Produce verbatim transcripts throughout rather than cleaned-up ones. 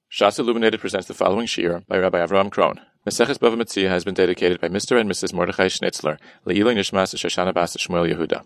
Shas Illuminated presents the following shiur by Rabbi Avraham Krohn. Maseches Bava Metzia has been dedicated by Mister and Missus Mordechai Schnitzler, Le'ilui Nishmas Shoshana Bas Shmuel Yehuda.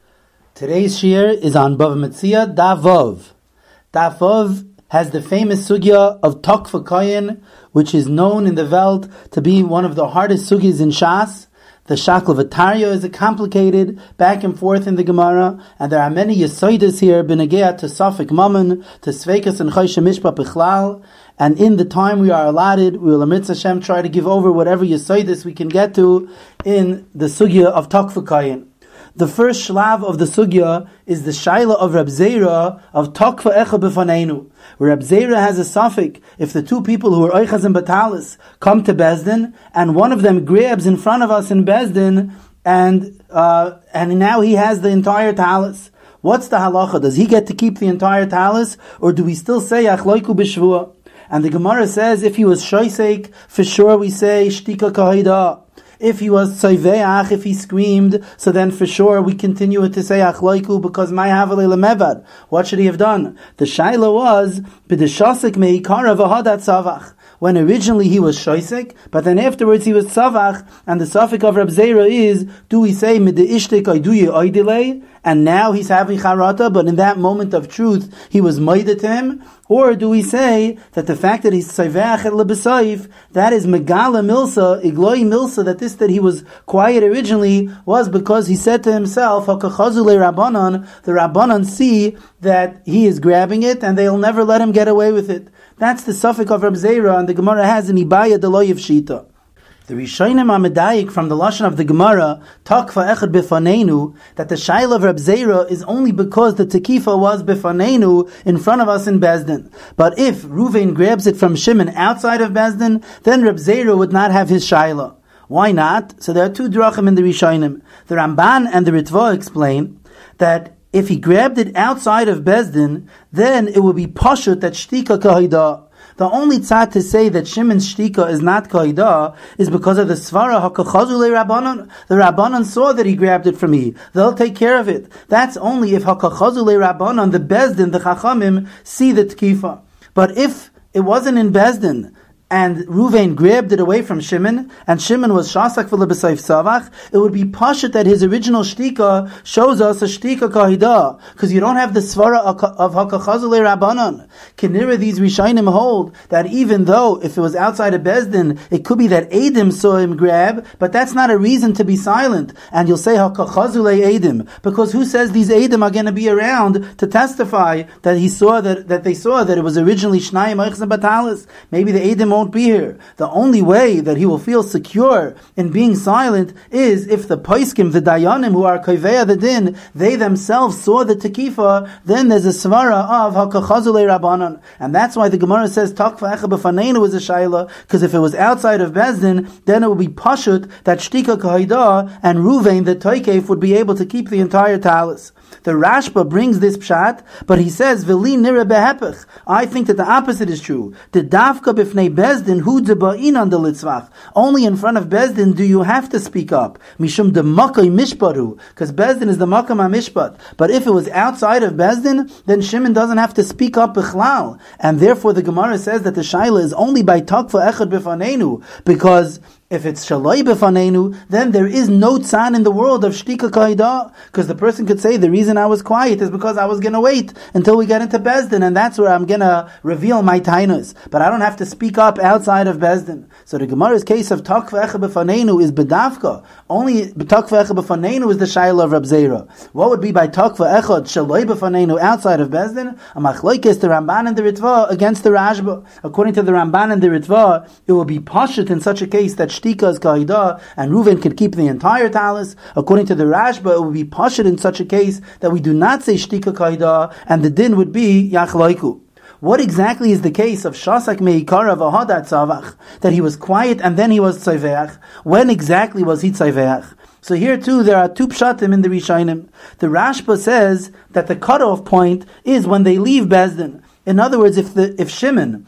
Today's shiur is on Bava Metzia Daf Vav. Daf Vav has the famous sugya of Tokfa Koyin, which is known in the Welt to be one of the hardest sugyas in Shas. The Shakla V'Tarya is a complicated back and forth in the Gemara, and there are many Yesoidas here, B'negea to Safek Mammon, to Sveikas and Choshe Mishpat Bichlal, and in the time we are allotted, we will, Amitz Hashem, try to give over whatever Yesoidas we can get to in the Sugya of Tokfa Koyin. The first shlav of the Sugya is the Shaila of Reb Zera of Tokfa Echa B'Faneinu, where Reb Zera has a suffix if the two people who are Oichaz and Batalis come to Bezdin, and one of them grabs in front of us in Bezdin, and uh, and now he has the entire talis. What's the halacha? Does he get to keep the entire talis, or do we still say Achloiku B'Shvua? And the Gemara says if he was Shoisek, for sure we say Shtika Kahida. If he was tzayveach, if he screamed, so then for sure we continue to say achloiku because my havalei lemevad. What should he have done? The shaila was b'deshasik meikara v'hadat savach. When originally he was shoisek, but then afterwards he was savach, and the suffix of Reb Zera is, do we say mid'ishtik oiduye oidilei, and now he's having charata, but in that moment of truth he was moida to him? Or do we say that the fact that he's tzayveach et lebesayif, that is megala milsa, igloi milsa, that this that he was quiet originally was because he said to himself, hakachazule rabbanon, the rabbanon see that he is grabbing it and they'll never let him get away with it. That's the suffix of Reb Zera, and the Gemara has in Ibaya Deloyev Shita. The Rishonim Amedayik from the Lashon of the Gemara, Takfa Echad Bifaneinu, that the Shaila of Reb Zera is only because the Tekifa was Bifaneinu in front of us in Bezdin. But if Ruvain grabs it from Shimon outside of Bezdin, then Reb Zera would not have his Shaila. Why not? So there are two drachim in the Rishonim. The Ramban and the Ritva explain that if he grabbed it outside of Bezdin, then it would be pashut that shtika kahida. The only tzad to say that Shimon's shtika is not kahida is because of the svara hakachazule rabbanon. The rabbanon saw that he grabbed it from me. They'll take care of it. That's only if hakachazule rabbanon, the Bezdin, the chachamim, see the tkifa. But if it wasn't in Bezdin, and Ruvain grabbed it away from Shimon, and Shimon was shasak v'lebesayif savach, it would be pashut that his original shtika shows us a shtika kahida, because you don't have the svara of hakachazule rabbanon. Kinira, these Rishonim hold that even though if it was outside of Bezdin, it could be that Eidim saw him grab, but that's not a reason to be silent. And you'll say hakachazule Eidim, because who says these Eidim are going to be around to testify that he saw that that they saw that it was originally Shnayim Oichs and Batalis? Maybe the Eidim won't be here. The only way that he will feel secure in being silent is if the Paiskim, the Dayanim, who are Koveya the Din, they themselves saw the Tekifa, then there's a svara of Hakachazule Rabbanon. And that's why the Gemara says Takfa Echa B'Faneinu is a Shaila, because if it was outside of Bezdin, then it would be Pashut that Shtika Kahida and Ruvain, the Toikef, would be able to keep the entire talis. The Rashba brings this pshat, but he says, V'li nira behepech. I think that the opposite is true. The Davka b'fnei Bezdin hu deba'in on the litzvach. Only in front of Bezdin do you have to speak up. Mishum de makai mishparu. Because Bezdin is the makam ha-mishpat. But if it was outside of Bezdin, then Shimon doesn't have to speak up bichlal. And therefore the Gemara says that the Shaila is only by takfa echad b'faneinu. Because if it's shaloi b'faneinu, then there is no tzan in the world of shtika kaida, because the person could say the reason I was quiet is because I was going to wait until we get into Bezdin, and that's where I'm going to reveal my tainas. But I don't have to speak up outside of Bezdin. So the Gemara's case of takva echa b'faneinu is bedavka. Only takva echa b'faneinu is the shaila of Reb Zera. What would be by takva echad shaloi b'faneinu outside of Bezdin? A machlokes the Ramban and the Ritva against the Rashba. According to the Ramban and the Ritva, it will be pashut in such a case that shtika is kahida, and Ruvain could keep the entire talis. According to the Rashba, it would be pashut in such a case that we do not say shtika kahida, and the din would be yachlaiku. What exactly is the case of shasak meikara v'hadat savach, that he was quiet and then he was tzayveach? When exactly was he tzayveach? So here too, there are two pshatim in the Rishonim. The Rashba says that the cutoff point is when they leave Bezdin. In other words, if the if Shimon,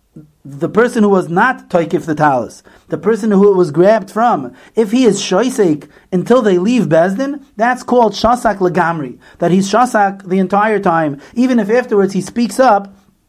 the person who was not toikif the talis, the person who it was grabbed from, if he is shoisek until they leave Bezdin, that's called shasak legamri, that he's shasak the entire time. Even if afterwards he speaks up,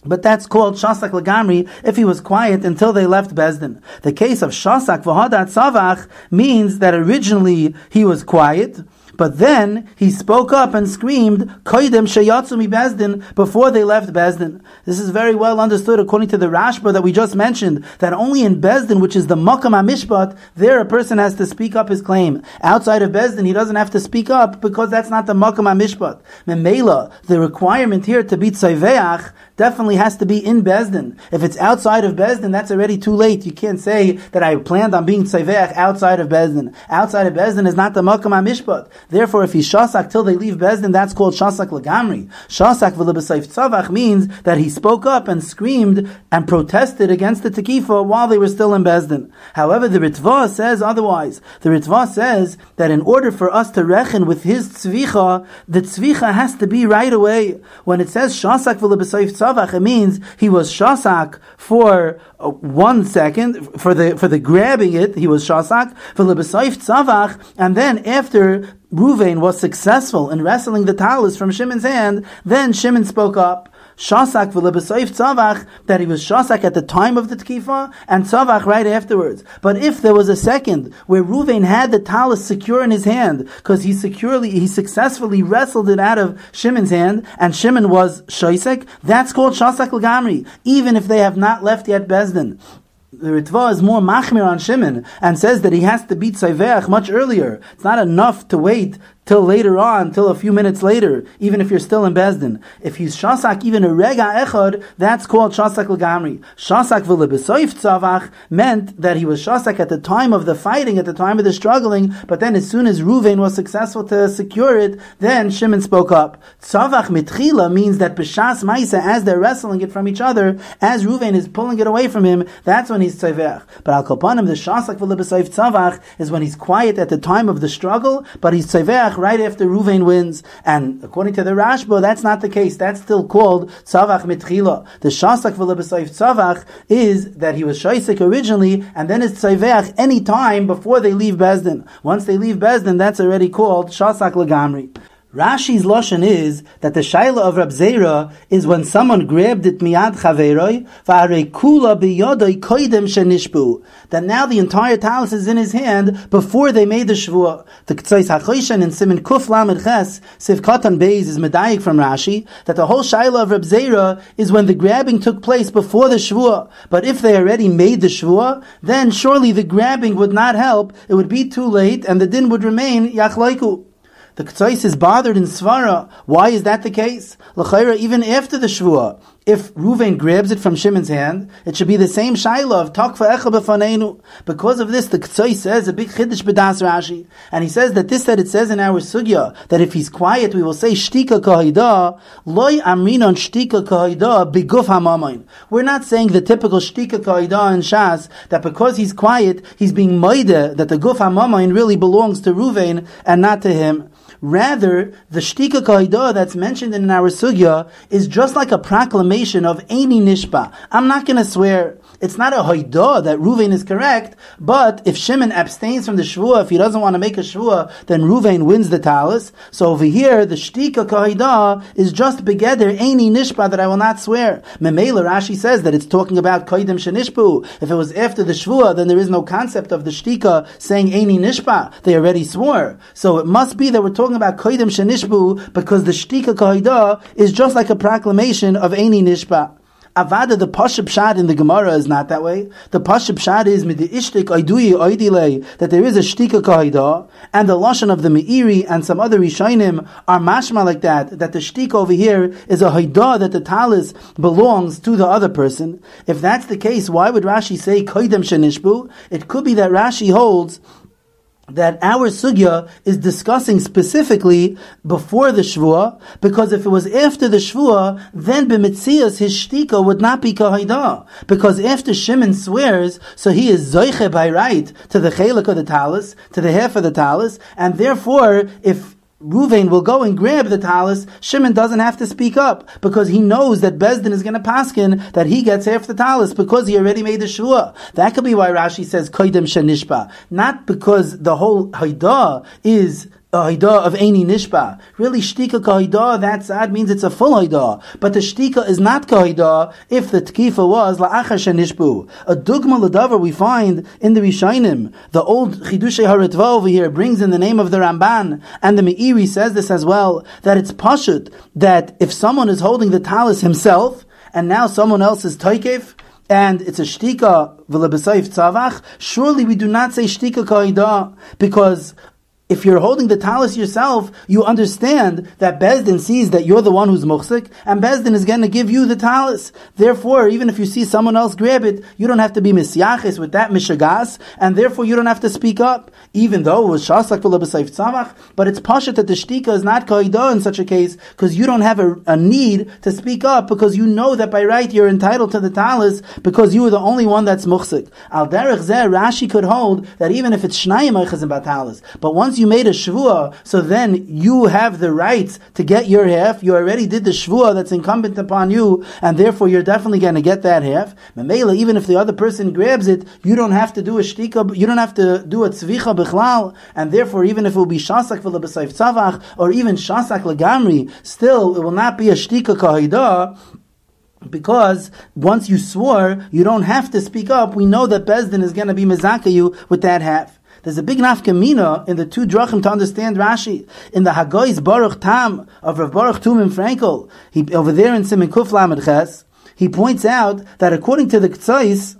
But that's called shasak lagamri if he was quiet until they left Bezdin. The case of shasak v'hadat savach means that originally he was quiet, but then he spoke up and screamed, Koidem sheyatzu mi Bezdin, before they left Bezdin. This is very well understood according to the Rashba that we just mentioned, that only in Bezdin, which is the Makam HaMishpat, there a person has to speak up his claim. Outside of Bezdin, he doesn't have to speak up because that's not the Makam HaMishpat. Memela, the requirement here to be tzayveach definitely has to be in Bezdin. If it's outside of Bezdin, that's already too late. You can't say that I planned on being tzayveach outside of Bezdin. Outside of Bezdin is not the Makam HaMishpat. Therefore, if he's shasak till they leave Bezdin, that's called shasak lagamri. Shasak v'lebesayf tzavach means that he spoke up and screamed and protested against the tekifa while they were still in Bezdin. However, the Ritva says otherwise. The Ritva says that in order for us to reckon with his tzvicha, the tzvicha has to be right away. When it says shasak v'lebesayf tzavach, it means he was shasak for uh, one second, for the for the grabbing it, he was shasak, v'lebesayf tzavach, and then after Ruvain was successful in wrestling the talis from Shimon's hand, then Shimon spoke up. Shasak v'lebesayf tzavach, that he was shasak at the time of the tkifa, and tzavach right afterwards. But if there was a second where Ruvain had the talis secure in his hand, because he securely, he successfully wrestled it out of Shimon's hand, and Shimon was shaisek, that's called shasak l'gamri, even if they have not left yet Bezdin. The Ritva is more machmir on Shimon and says that he has to beat tzayveach much earlier. It's not enough to wait till later on, till a few minutes later, even if you're still in Bezdin. If he's shasak even a rega echad, that's called shasak l'gamri. Shasak v'lebesayf tzavach meant that he was shasak at the time of the fighting, at the time of the struggling, but then as soon as Ruvain was successful to secure it, then Shimon spoke up. Tzavach mitchila means that b'shas ma'isa, as they're wrestling it from each other, as Ruvain is pulling it away from him, that's when he's tzavech. But al kopanim, the shasak v'lebesayf tzavach is when he's quiet at the time of the struggle, but he's tzavech right after Ruvain wins. And according to the Rashba, that's not the case. That's still called tzavach mitchila. The shasak v'lebesayf tzavach is that he was shaisik originally, and then it's tzavech any time before they leave Bezdin. Once they leave Bezdin, that's already called shasak lagamri. Rashi's lashon is that the shaila of Rab Zera is when someone grabbed it miyad chaveroi v'arei kula biyodoi koidem shenishbu, that now the entire talis is in his hand before they made the shvua. The K'tzais HaChoshen in Siman Kuf Lamed Ches Siv Katan Beis is medayik from Rashi that the whole shaila of Rab Zera is when the grabbing took place before the shvua. But if they already made the shvua, then surely the grabbing would not help. It would be too late, and the din would remain yachlaiku. The K'tzais is bothered in Svara. Why is that the case? L'chayra, even after the Shvuah, if Ruvain grabs it from Shimon's hand, it should be the same shaila of takfa echa b'faneinu. Because of this, the K'tzais says a big chiddush b'das Rashi, and he says that this that it says in our sugya that if he's quiet, we will say shtika kahida loy amrinon shtika kahida b'guf hamamayim. We're not saying the typical shtika kahida in Shas that because he's quiet, he's being moide that the guf hamamayim really belongs to Ruvain and not to him. Rather, the shtika kahida that's mentioned in our sugya is just like a proclamation of Eini Nishba. I'm not going to swear. It's not a haidah that Ruvain is correct, but if Shimon abstains from the shvuah, if he doesn't want to make a shvuah, then Ruvain wins the talis. So over here, the shtika kahida is just begeder Eini Nishba, that I will not swear. Memela Rashi says that it's talking about koidem shenishbu. If it was after the shvuah, then there is no concept of the shtika saying Eini Nishba. They already swore. So it must be that we're talking about koidem shenishbu because the shtika kahida is just like a proclamation of Eini Nishba. Avada, the Pashup Shad in the Gemara is not that way. The Pashup Shad is midi ishtik oiduyi oidile, that there is a shtika kahida, and the lashon of the Meiri and some other Rishonim are mashma like that, that the shtika over here is a haidah, that the talis belongs to the other person. If that's the case, why would Rashi say koidem shenishbu? It could be that Rashi holds that our sugya is discussing specifically before the shvuah, because if it was after the shvuah, then b'mitzias his shtika would not be kahida, because after Shimon swears, so he is zoiche by right to the chelik of the talis, to the half of the talis, and therefore if Ruvain will go and grab the talis, Shimon doesn't have to speak up, because he knows that Bezdin is going to paskin that he gets half the talis, because he already made the shua. That could be why Rashi says koidem shenishba, not because the whole haidah is a haidah of Eini Nishba. Really, shtika kahaidah, that sad means it's a full haidah. But the shtika is not kahaidah if the tkifa was la'achar shenishbu. A dugma l'davar we find in the Rishainim. The old Chidushei Haritva over here brings in the name of the Ramban, and the Meiri says this as well, that it's pashut, that if someone is holding the talis himself, and now someone else is taikef, and it's a shtika v'lebesayif tzavach, surely we do not say shtika kahaidah, because if you're holding the talis yourself, you understand that Bezdin sees that you're the one who's muhsik, and Bezdin is going to give you the talis. Therefore, even if you see someone else grab it, you don't have to be misyachis with that mishagas, and therefore you don't have to speak up, even though it was shasak v'lebesayif tzavach. But it's pashat that the shtika is not kaidah in such a case, because you don't have a, a need to speak up, because you know that by right you're entitled to the talis, because you are the only one that's muhsik. Al derech zeh, Rashi could hold that even if it's shnayim eichazim batalis, but once you made a shvua, so then you have the rights to get your half. You already did the shvua that's incumbent upon you, and therefore you're definitely going to get that half. Memela, even if the other person grabs it, you don't have to do a shtika, you don't have to do a tzvicha bichlal, and therefore even if it will be shasak v'lebesayif tzavach, or even shasak legamri, still it will not be a shtika kahaidah, because once you swore, you don't have to speak up. We know that Bezdin is going to be mezaka you with that half. There's a big nafkamina in the two drachim to understand Rashi. In the Hagoy's Baruch Tam of Rav Baruch Tumim Frankel, he, over there in Siman Kuf Lamed Ches, he points out that according to the Ktsais,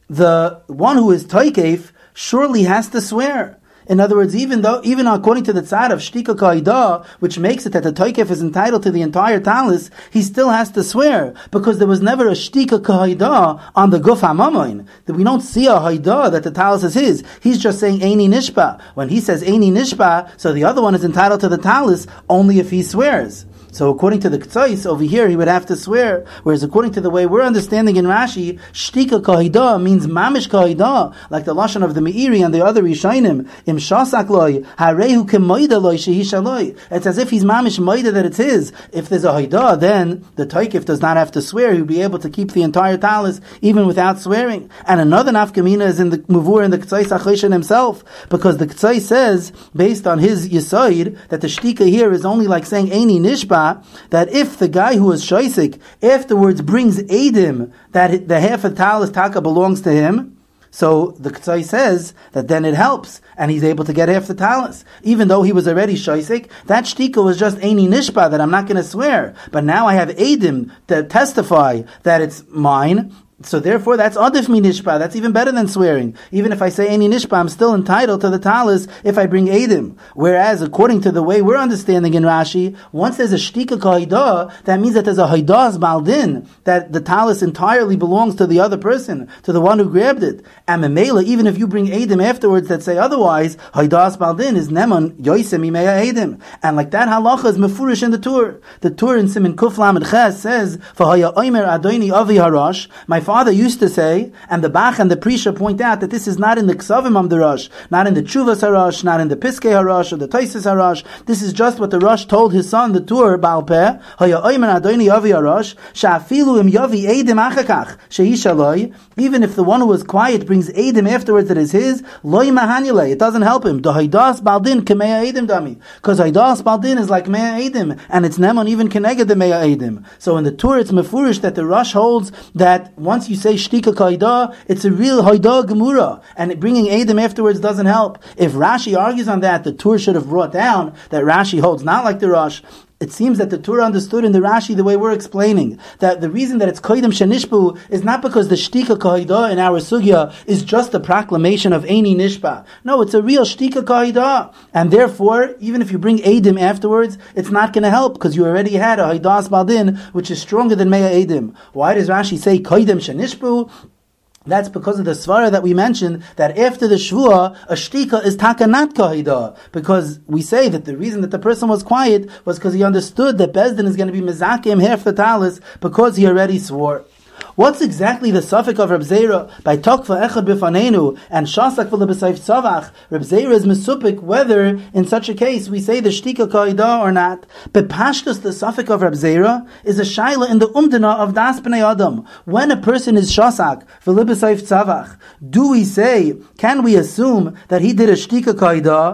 the one who is Toikef surely has to swear. In other words, even though, even according to the tzad of shtika kaidah, which makes it that the toikef is entitled to the entire talis, he still has to swear, because there was never a shtika kaidah on the guf hamamoin. That we don't see a haidah that the talis is his. He's just saying eini nishba. When he says eini nishba, so the other one is entitled to the talis only if he swears. So according to the Ktsais, over here he would have to swear, whereas according to the way we're understanding in Rashi, shtika kahida means mamish kahida, like the lashon of the Meiri and the other Rishainim, im shasak loy, harehu kemoida loy shehisha loy. It's as if he's mamish moida that it's his. If there's a haida, then the taikif does not have to swear, he'll be able to keep the entire talis even without swearing. And another nafkamina is in the Muvur and the Ktsais Achoshen himself, because the Ktsais says, based on his yisoid, that the shtika here is only like saying eini nishba, that if the guy who is shaisik afterwards brings edim that the half of talis taka belongs to him, so the Ktsai says that then it helps, and he's able to get half the talis. Even though he was already shaisik, that shtika was just eini nishba, that I'm not going to swear. But now I have edim that testify that it's mine. So therefore, that's adif mi nishpa. That's even better than swearing. Even if I say eini nishpa, I'm still entitled to the talis if I bring edim. Whereas, according to the way we're understanding in Rashi, once there's a shtika kaidah, that means that there's a haidas baldin, that the talis entirely belongs to the other person, to the one who grabbed it. And memela, even if you bring edim afterwards that say otherwise, haidas baldin is neman yoisem imeya edim. And like that halacha is mefurish in the Tur. The Tur in Siman Kuf Lamed Ches says, "V'haya oimer adoni avi harash." My father used to say, and the Bach and the Prisha point out that this is not in the Ksavim of the Rosh, not in the Chuvas Harash, not in the Piskei Harash or the Taisis Harash. This is just what the Rosh told his son, the Tur, Baal Peh, Haya Oyman Adoni Yavi Harash, Sha'afilu im Yavi Eidim Achakach, Sheisha Loi, even if the one who was quiet brings Eidim afterwards that is his, Loi Mahanyale, it doesn't help him. The Haidas Baldin Kemea Eidim Dami, because Haidas Baldin is like Mea Eidim, and it's Nemon even Keneged the Mea Eidim. So in the Tur it's Mefurish that the Rosh holds that once you say shtika kaidah, it's a real haidah gemura, and bringing edim afterwards doesn't help. If Rashi argues on that, the Tur should have brought down that Rashi holds not like the Rosh. It seems that the Torah understood in the Rashi the way we're explaining, that the reason that it's koidem shenishbu is not because the shtika kaidah in our sugya is just a proclamation of eini nishba. No, it's a real shtika kaidah, and therefore, even if you bring edim afterwards, it's not going to help because you already had a haidas baldin which is stronger than mea edim. Why does Rashi say koidem shenishbu? That's because of the svara that we mentioned, that after the shvua, a shtika is takanat kahida. Because we say that the reason that the person was quiet was because he understood that Bezdin is going to be mezakim half the talis because he already swore. What's exactly the suffix of Reb Zera by Tokfa Echad Bifanenu and Shasak V'Lebesayif Tzavach? Reb Zera is mesupik whether in such a case we say the shtika kaidah or not. But Pashtus, the suffix of Reb Zera, is a shaila in the umdana of Das B'nai Adam. When a person is Shasak V'Lebesayif Tzavach, do we say, can we assume that he did a shtika kaidah?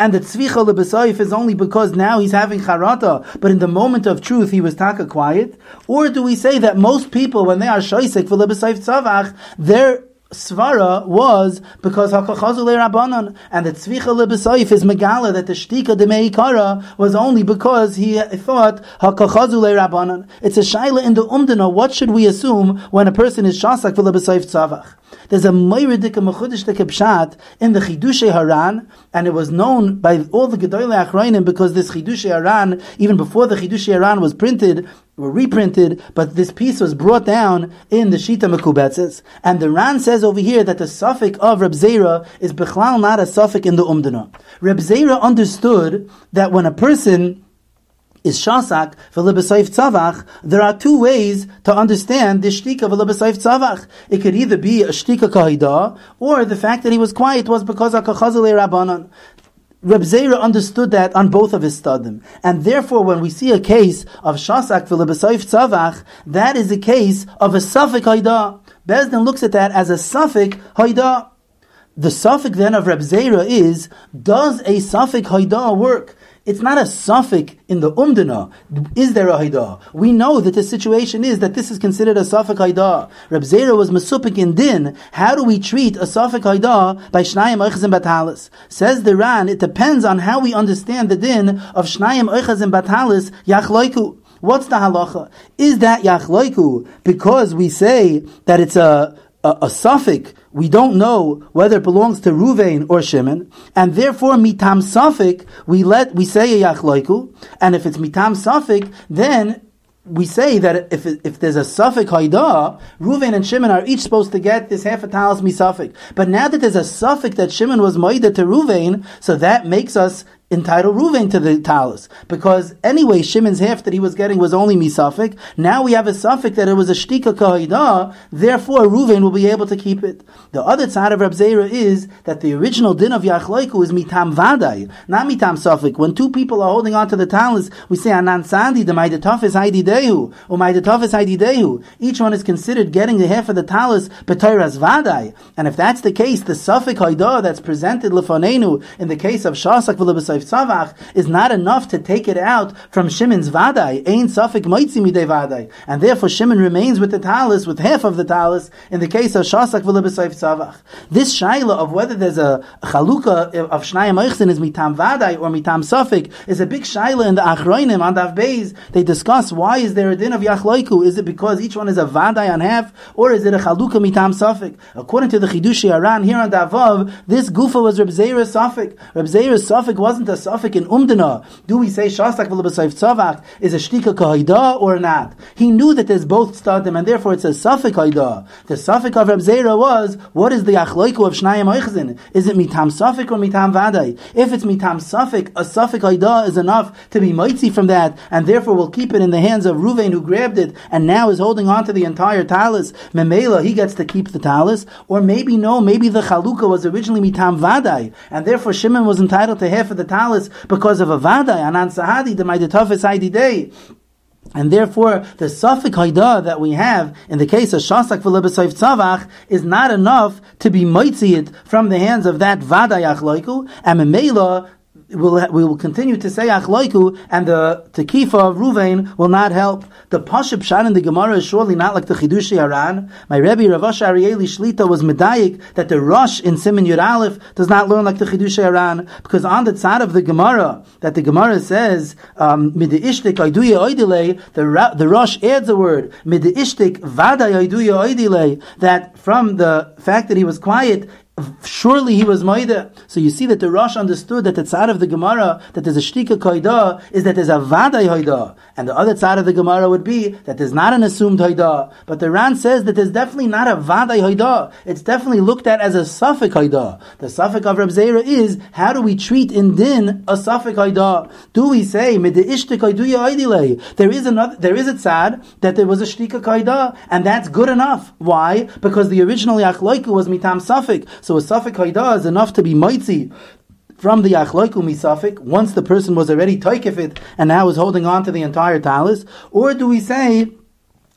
and the tzvicha lebesayif is only because now he's having charata, but in the moment of truth he was taka quiet? Or do we say that most people, when they are shaisek for lebesayif tzavach, their svara was because hakachazu le'rabanan, and the tzvicha lebesayif is megala that the shtika de meikara was only because he thought hakachazu le'rabanan. It's a shaila in the umdana. What should we assume when a person is shasak for lebesayif tzavach? There's a moiridik mechudish pshat in the Chidushei Haran, and it was known by all the Gedolei Achrayim because this Chidushei Haran, even before the Chidushei Haran was printed, were reprinted, but this piece was brought down in the Shita Mekubetzes. And the Ran says over here that the suffix of Reb Zera is bechlal not a suffix in the Umdana. Reb Zera understood that when a person is shasak v'lebesayif tzavach, there are two ways to understand this shtika v'lebesayif tzavach. It could either be a shtika kahida, or the fact that he was quiet was because of kachazale rabbanon. Reb Zera understood that on both of his stadim, and therefore when we see a case of shasak v'lebesayif tzavach, that is a case of a suffix haida. Bezdin looks at that as a suffix haida. The suffix then of Reb Zera is, does a suffix haida work? It's not a suffix in the umdana. Is there a haida? We know that the situation is that this is considered a suffix haida. Reb Zera was mesupik in din. How do we treat a suffix haida by shnayim oichazim batalis? Says the Ran, it depends on how we understand the din of shnayim oichazim batalis yachloiku. What's the halacha? Is that yachloiku because we say that it's a A, a suffix, we don't know whether it belongs to Ruvain or Shimon, and therefore mitam suffix, we let we say a yachloiku, and if it's mitam suffix, then we say that if if there's a suffix haida, Ruvain and Shimon are each supposed to get this half a talis misafik. But now that there's a suffix that Shimon was maida to Ruvain, so that makes us entitle Ruvain to the talis, because anyway Shimon's half that he was getting was only misafik. Now we have a suffix that it was a shtika kahida, therefore Ruvain will be able to keep it. The other side of Reb Zera is that the original din of yachloiku is mitam vadai, not mitam suffix. When two people are holding on to the talis, we say anan sandi the maidatafis haidi dehu or maidatafis haidi dehu. Each one is considered getting the half of the talis b'teiras vadai, and if that's the case, the suffix haida that's presented lefanenu in the case of shasak v'lebesayif tzavach is not enough to take it out from Shimon's vadai, ein suffix moitzi midei vadai, and therefore Shimon remains with the talis, with half of the talis, in the case of shasak v'lebesayif tzavach. This shaila of whether there's a chalukah of shnayim oichzin is mitam vadai or mitam suffix is a big shaila in the achroinim on Daf Beis. They discuss why is there a din of yachloiku? Is it because each one is a vadai on half, or is it a chalukah mitam suffix? According to the Chidushei Haran here on Daf Vav, this gufa was Reb Zera's suffix. Reb Zera's suffix wasn't a suffix in umdana. Do we say shasak v'lebesayif tzavach is a shtika kahida or not? He knew that there's both stadim, and therefore it's a suffix haida. The suffix of Reb Zera was, what is the achloiku of shnayim oichzin? Is it mitam suffix or mitam vadai? If it's mitam suffix, a suffix haida is enough to be mitzi from that, and therefore we'll keep it in the hands of Ruvain who grabbed it and now is holding on to the entire talis. Memela, he gets to keep the talis. Or maybe no, maybe the chalukah was originally mitam vadai, and therefore Shimon was entitled to half of the talis because of a vadai, anan sahadi, the maidatafis haidi day. And therefore, the suffix haida that we have in the case of shasak v'lebesayif tzavach is not enough to be mitzied from the hands of that vadai achloiku, and memela We'll, we will continue to say achloiku, and the tekifa of Ruvain will not help. The pashup pshat in the Gemara is surely not like the Chidushei Haran. My Rebbe Rav Asher Arieli Shlita was medayik that the Rosh in Siman Yud Aleph does not learn like the Chidushei Haran, because on the tzad of the Gemara that the Gemara says mid'ishtik aiduya oidile, the the Rosh adds a word mid'ishtik vaday aiduya oidile, that from the fact that he was quiet, surely he was maida. So you see that the Rosh understood that the tzad of the Gemara that there's a shtika kaida is that there's a vadai haida, and the other tzad of the Gemara would be that there's not an assumed haida. But the Ran says that there's definitely not a vadai haida. It's definitely looked at as a suffix haida. The suffix of Reb Zera is, how do we treat in din a suffix haida? Do we say mid'ishtik haiduya oidile? There is another. There is a tzad that there was a shtika kaida, and that's good enough. Why? Because the original yachloiku was mitam suffix. So a suffix haida is enough to be mitzi from the achloiku misafik once the person was already toikif it and now is holding on to the entire talis. Or do we say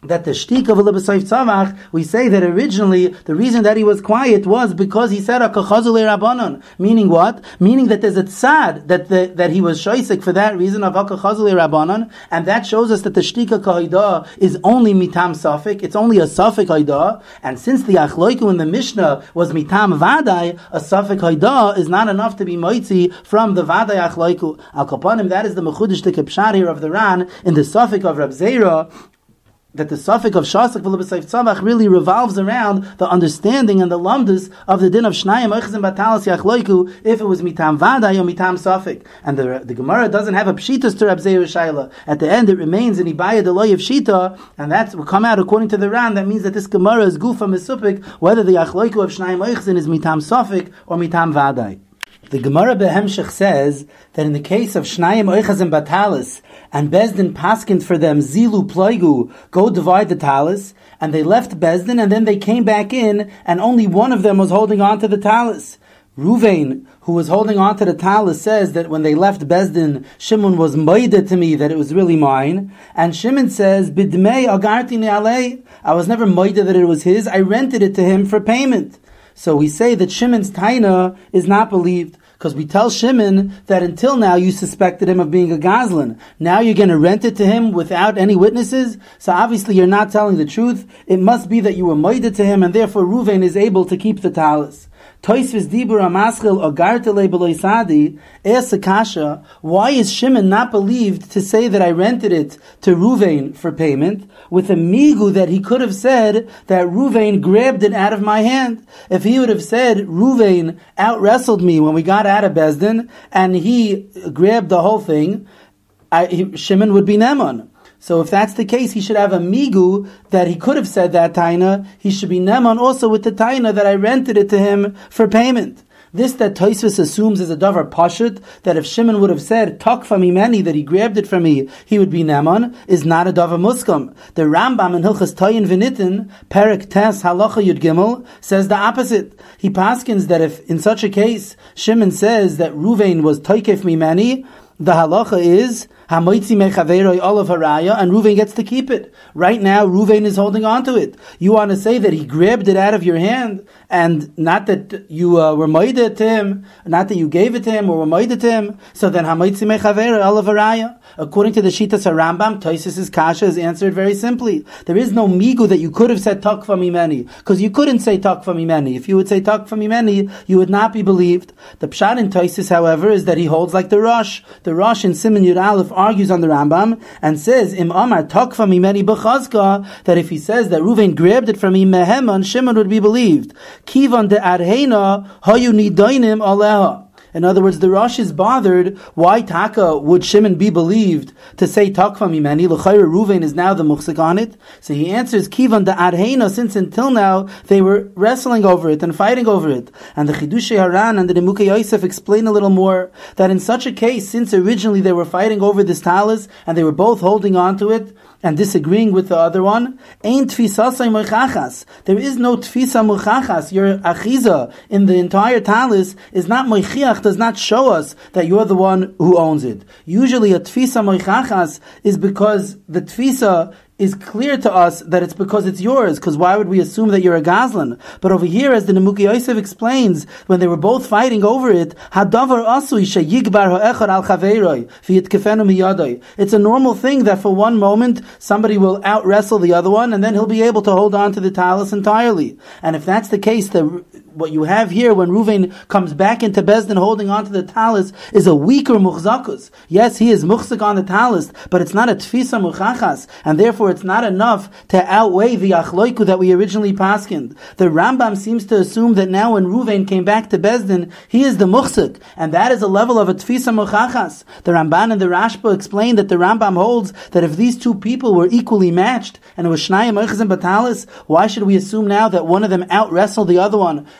that the shtik of Elibasayf Tzavach, we say that originally the reason that he was quiet was because he said HaKachazul Rabbanon. Meaning what? Meaning that there's a tzad that the, that he was shoisik for that reason of HaKachazul Rabbanon, and that shows us that the shtik HaKahidah is only mitam safik. It's only a safik haidah, and since the achloiku in the Mishnah was mitam vadai, a safik haidah is not enough to be moitzi from the vadai achloiku. Al kapanim, that is the mechudish the kipshar here of the Ran in the safik of Rab Zera, that the suffix of Shasak v'Lebesayf Tzavach really revolves around the understanding and the lamdus of the din of Shnayim Oichzim Batalas Yachloiku if it was mitam vaday or mitam suffix. And the the Gemara doesn't have a pshitas to Rab Zeir Shaila. At the end it remains in Ibaya Deloy of Shita, and that will come out according to the Ran. That means that this Gemara is gufa mesupik whether the Yachloiku of Shnayim Oichzim is mitam suffix or mitam vaday. The Gemara Behemshech says that in the case of Shnayim Oichazim Batalis, and Bezdin paskins for them, Zilu Ploigu, go divide the talis, and they left Bezdin, and then they came back in, and only one of them was holding on to the talis. Ruvain, who was holding on to the talis, says that when they left Bezdin, Shimon was moida to me that it was really mine, and Shimon says, Bidmei agarti ne'alei, I was never moida that it was his, I rented it to him for payment. So we say that Shimon's taina is not believed, because we tell Shimon that until now you suspected him of being a gazlan. Now you're going to rent it to him without any witnesses? So obviously you're not telling the truth. It must be that you were moida to him, and therefore Ruvain is able to keep the talis. Toisvis dibur amaschil agartele beloisadi esakasha. Why is Shimon not believed to say that I rented it to Ruvain for payment, with a migu that he could have said that Ruvain grabbed it out of my hand? If he would have said Ruvain out wrestled me when we got out of Bezdin and he grabbed the whole thing, I, he, Shimon would be Neman. So if that's the case, he should have a migu that he could have said that taina. He should be neman also with the taina that I rented it to him for payment. This that Tosfos assumes is a davar pashut, that if Shimon would have said takfa mimeni, that he grabbed it from me, he would be neman, is not a davar muskam. The Rambam in Hilchas Tayin V'Nitin, Perek Tes Halacha Yud Gimel, says the opposite. He paskins that if in such a case Shimon says that Ruvain was taikef mimeni, the halacha is Hamoitzi mechaveroi olav haraya, and Ruvain gets to keep it. Right now, Ruvain is holding on to it. You want to say that he grabbed it out of your hand, and not that you uh, were moided to him, not that you gave it to him or were moided to him. So then, Hamoitzi mechaveroi olav haraya. According to the Shitas HaRambam, Tosfos' kasha is answered very simply. There is no migu that you could have said takfa mimeni, because you couldn't say takfa mimeni. If you would say takfa mimeni, you would not be believed. The pshat in Tosfos, however, is that he holds like the Rosh. The Rosh in Siman Yud Aleph argues on the Rambam and says, Im Amar takfa mimeni b'chazka, that if he says that Ruvain grabbed it from him meheman, Shimon would be believed. Kivan de arheina hayu nidainim aleha. In other words, the Rosh is bothered. Why taka would Shimon be believed to say takfa mimeni? L'chayra Ruvain is now the muchzik on it. So he answers kivan da arheina, since until now they were wrestling over it and fighting over it. And the Chidushei Haran and the Nimukei Yosef explain a little more that in such a case, since originally they were fighting over this talis and they were both holding on to it and disagreeing with the other one, ain't tfisasai moichachas. There is no tfisa moichachas. Your achiza in the entire talis is not moichiach, does not show us that you're the one who owns it. Usually a tfisa moichachas is because the tfisa is clear to us that it's because it's yours, because why would we assume that you're a gazlan? But over here, as the Nimukei Yosef explains, when they were both fighting over it, hadavar asui sheyigbar ha'echad al chaveiroi v'yitkefenu miyadoi. It's a normal thing that for one moment somebody will out wrestle the other one, and then he'll be able to hold on to the talis entirely. And if that's the case, the what you have here when Ruvain comes back into Bezdin holding on to the talis is a weaker muchzakus. Yes, he is muchzik on the talis, but it's not a tfisa muchachas, and therefore it's not enough to outweigh the achloiku that we originally paskind. The Rambam seems to assume that now when Ruvain came back to Bezdin, he is the muchzik, and that is a level of a tfisa muchachas. The Ramban and the Rashba explain that the Rambam holds that if these two people were equally matched, and it was Shnayim Oichzim Batalis, why should we assume now that one of them out wrestled the other one?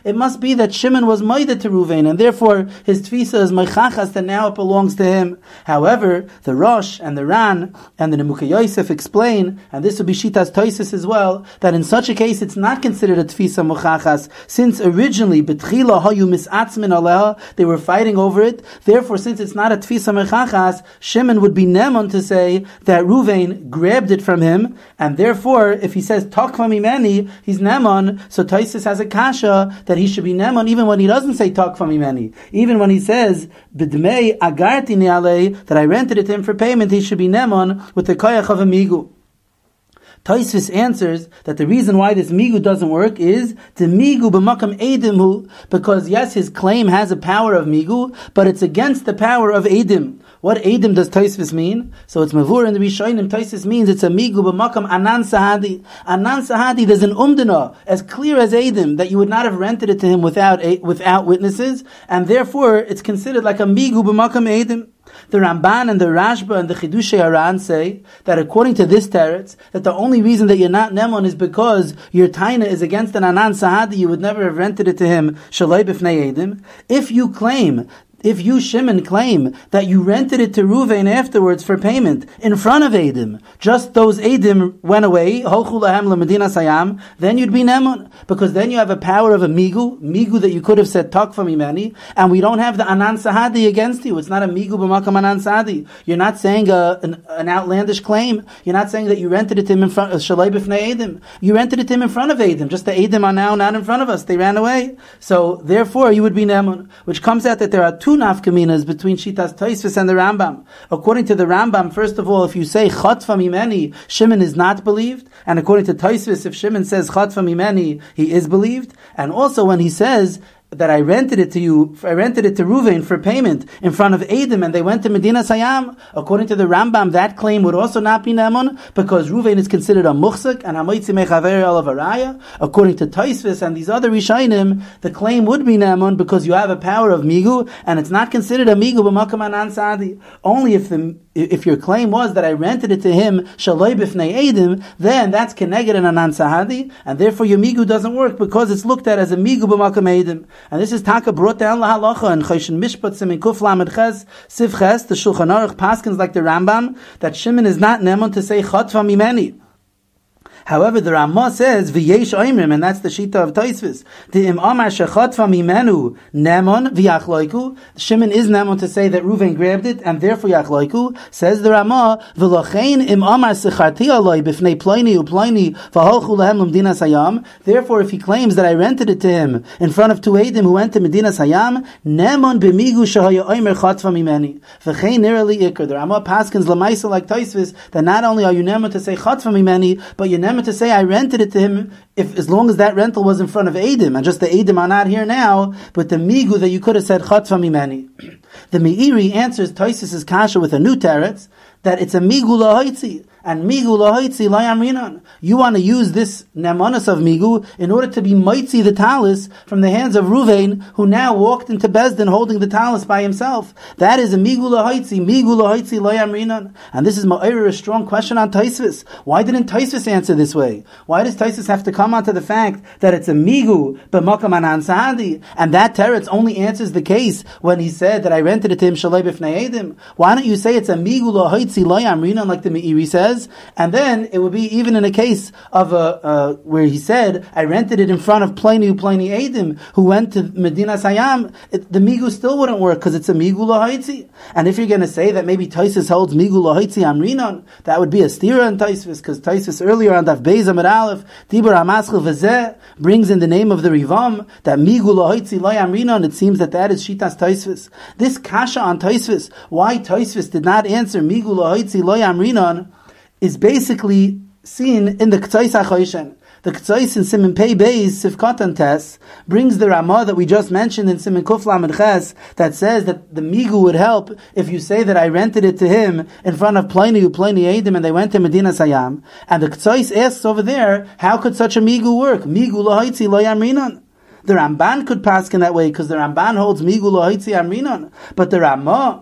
it must be that Shimon was moida to Ruvain, and therefore his tfisa is meichachas that now it belongs to him. However, the Rosh and the Ran and the Nemukah Yosef explain, and this would be Shitas Toises as well, that in such a case it's not considered a tfisa meichachas, since originally betchila hayu misatzmin aleha, they were fighting over it. Therefore, since it's not a tfisa meichachas, Shimon would be nemon to say that Ruvain grabbed it from him, and therefore, if he says takva mimeni, he's nemon. So Taisus has a kasha that he should be nemon even when he doesn't say takva mimeni. Even when he says b'dmei agarti ne'alei, that I rented it to him for payment, he should be nemon with the koyach of a migu. Taisvis answers that the reason why this migu doesn't work is the migu b'makam edim, because yes, his claim has a power of migu, but it's against the power of edim. What edim does Taisvis mean? So it's mavur in the Rishonim. Taisvis means it's a migu b'makam anan sahadi. Anan sahadi, there's an umdana as clear as edim that you would not have rented it to him without without witnesses, and therefore it's considered like a migu b'makam edim. The Ramban and the Rashba and the Chidushei Haran say that according to this teretz, that the only reason that you're not nemon is because your taina is against an anan sahadi, you would never have rented it to him shaloi b'fnei edim. If you claim If you, Shimon, claim that you rented it to Ruvain afterwards for payment in front of Edim, just those Edim went away, Holchu lahem leMedina Sayam, then you'd be Nemon, because then you have a power of a Migu, Migu that you could have said Takva Mimeni, and we don't have the Anan Sahadi against you. It's not a Migu b'makam Anan Sahadi. You're not saying a, an, an outlandish claim. You're not saying that you rented it to him in front of Shalai b'fnei Edim. You rented it to him in front of Edim. Just the Edim are now not in front of us. They ran away. So, therefore, you would be Nemon, which comes out that there are two nafkaminas between Shitas Tosfos and the Rambam. According to the Rambam, first of all, if you say Chatfa Mimeni, Shimon is not believed, and according to Tosfos, if Shimon says Chatfa Mimeni, he is believed, and also when he says that I rented it to you, I rented it to Ruvain for payment in front of Edim, and they went to Medina Sayam. According to the Rambam, that claim would also not be Nemon, because Ruvain is considered a muchzik, and Hamoitzi Mechaver Olav Araya. According to Tosfos and these other Rishayim, the claim would be Nemon, because you have a power of Migu, and it's not considered a Migu b'makam Anan Sadi. Only if the if your claim was that I rented it to him Shaloi b'fnei Edim, then that's Keneged and Anan Sahadi, and therefore your Migu doesn't work, because it's looked at as a Migu b'makam Edim. And this is Taka brought down lahalacha and Choshen Mishpat Simin Kuf Lamed Ches Siv Ches. The Shulchan Aruch paskins like the Rambam that Shimon is not nemon to say Chatva Mimeni. However, the Ramah says v'yesh oimrim, and that's the shita of Tosfos. The im amar shechatva mimenu nemon v'yachloiku. Shimon is nemon to say that Ruvain grabbed it, and therefore yachloiku. Says the Ramah v'lochein im amar secharti aloi b'fnei ploini u'ploini v'holchu lehem l'medina sayam. Therefore, if he claims that I rented it to him in front of two Eidim who went to Medina Sayam, nemon b'migu shehaya oimer chatva mimeni v'chein nirali ikar. The Ramah paskins lamaisa like Tosfos that not only are you nemon to say chatva mimeni, but you nemon to say I rented it to him, if as long as that rental was in front of Edim, and just the Edim are not here now, but the Migu that you could have said Chatva Mimeni. The Meiri answers Tosfos' kasha with a new teretz, that it's a Migu Lahaitzi, and Migu Lahaitzi Layamrinan. You want to use this Nemanas of Migu in order to be Maitzi the talis from the hands of Ruvain, who now walked into Bezdin holding the talis by himself. That is a Migu Lahaitzi, Migu Lahaitzi Layamrinan. And this is Ma'ir, a strong question on Tosfos. Why didn't Tosfos answer this way? Why does Tosfos have to come onto the fact that it's a Migu b'makam Anan Sahadi, and that teretz only answers the case when he said that I rented it to him Shalei b'fnei Edim? Why don't you say it's a Migu Lahaitzi Layamrinan like the Meiri says? And then it would be even in a case of a uh, where he said, I rented it in front of Pliny Pliny Edim, who went to Medina Sayam, it, the Migu still wouldn't work, because it's a Migu Lahaitzi. And if you're going to say that maybe Tosfos holds Migu Lahaitzi Amrinon, that would be a stira in Tosfos, because Tosfos earlier on Daf Beis Amud Aleph, Dibur HaMaschil V'zeh, brings in the name of the Rivam, that Migu Lahaitzi Lay Amrinon. It seems that that is Shitas Tosfos. This kasha on Tosfos, why Tosfos did not answer Migu Lahaitzi Lay Amrinon, is basically seen in the K'tzais HaChoshen. The K'tzais in Siman Pei Beis Sivkatan Tes brings the Ramah that we just mentioned in Siman Kuf Lamed Ches that says that the Migu would help if you say that I rented it to him in front of Pliny Pliny Edim and they went to Medina Sayam. And the K'tzais asks over there, how could such a Migu work? Migu Lahaitzi Lo Yamrinon. The Ramban could pass in that way because the Ramban holds Migu Lahaitzi Amrinon. But the Ramah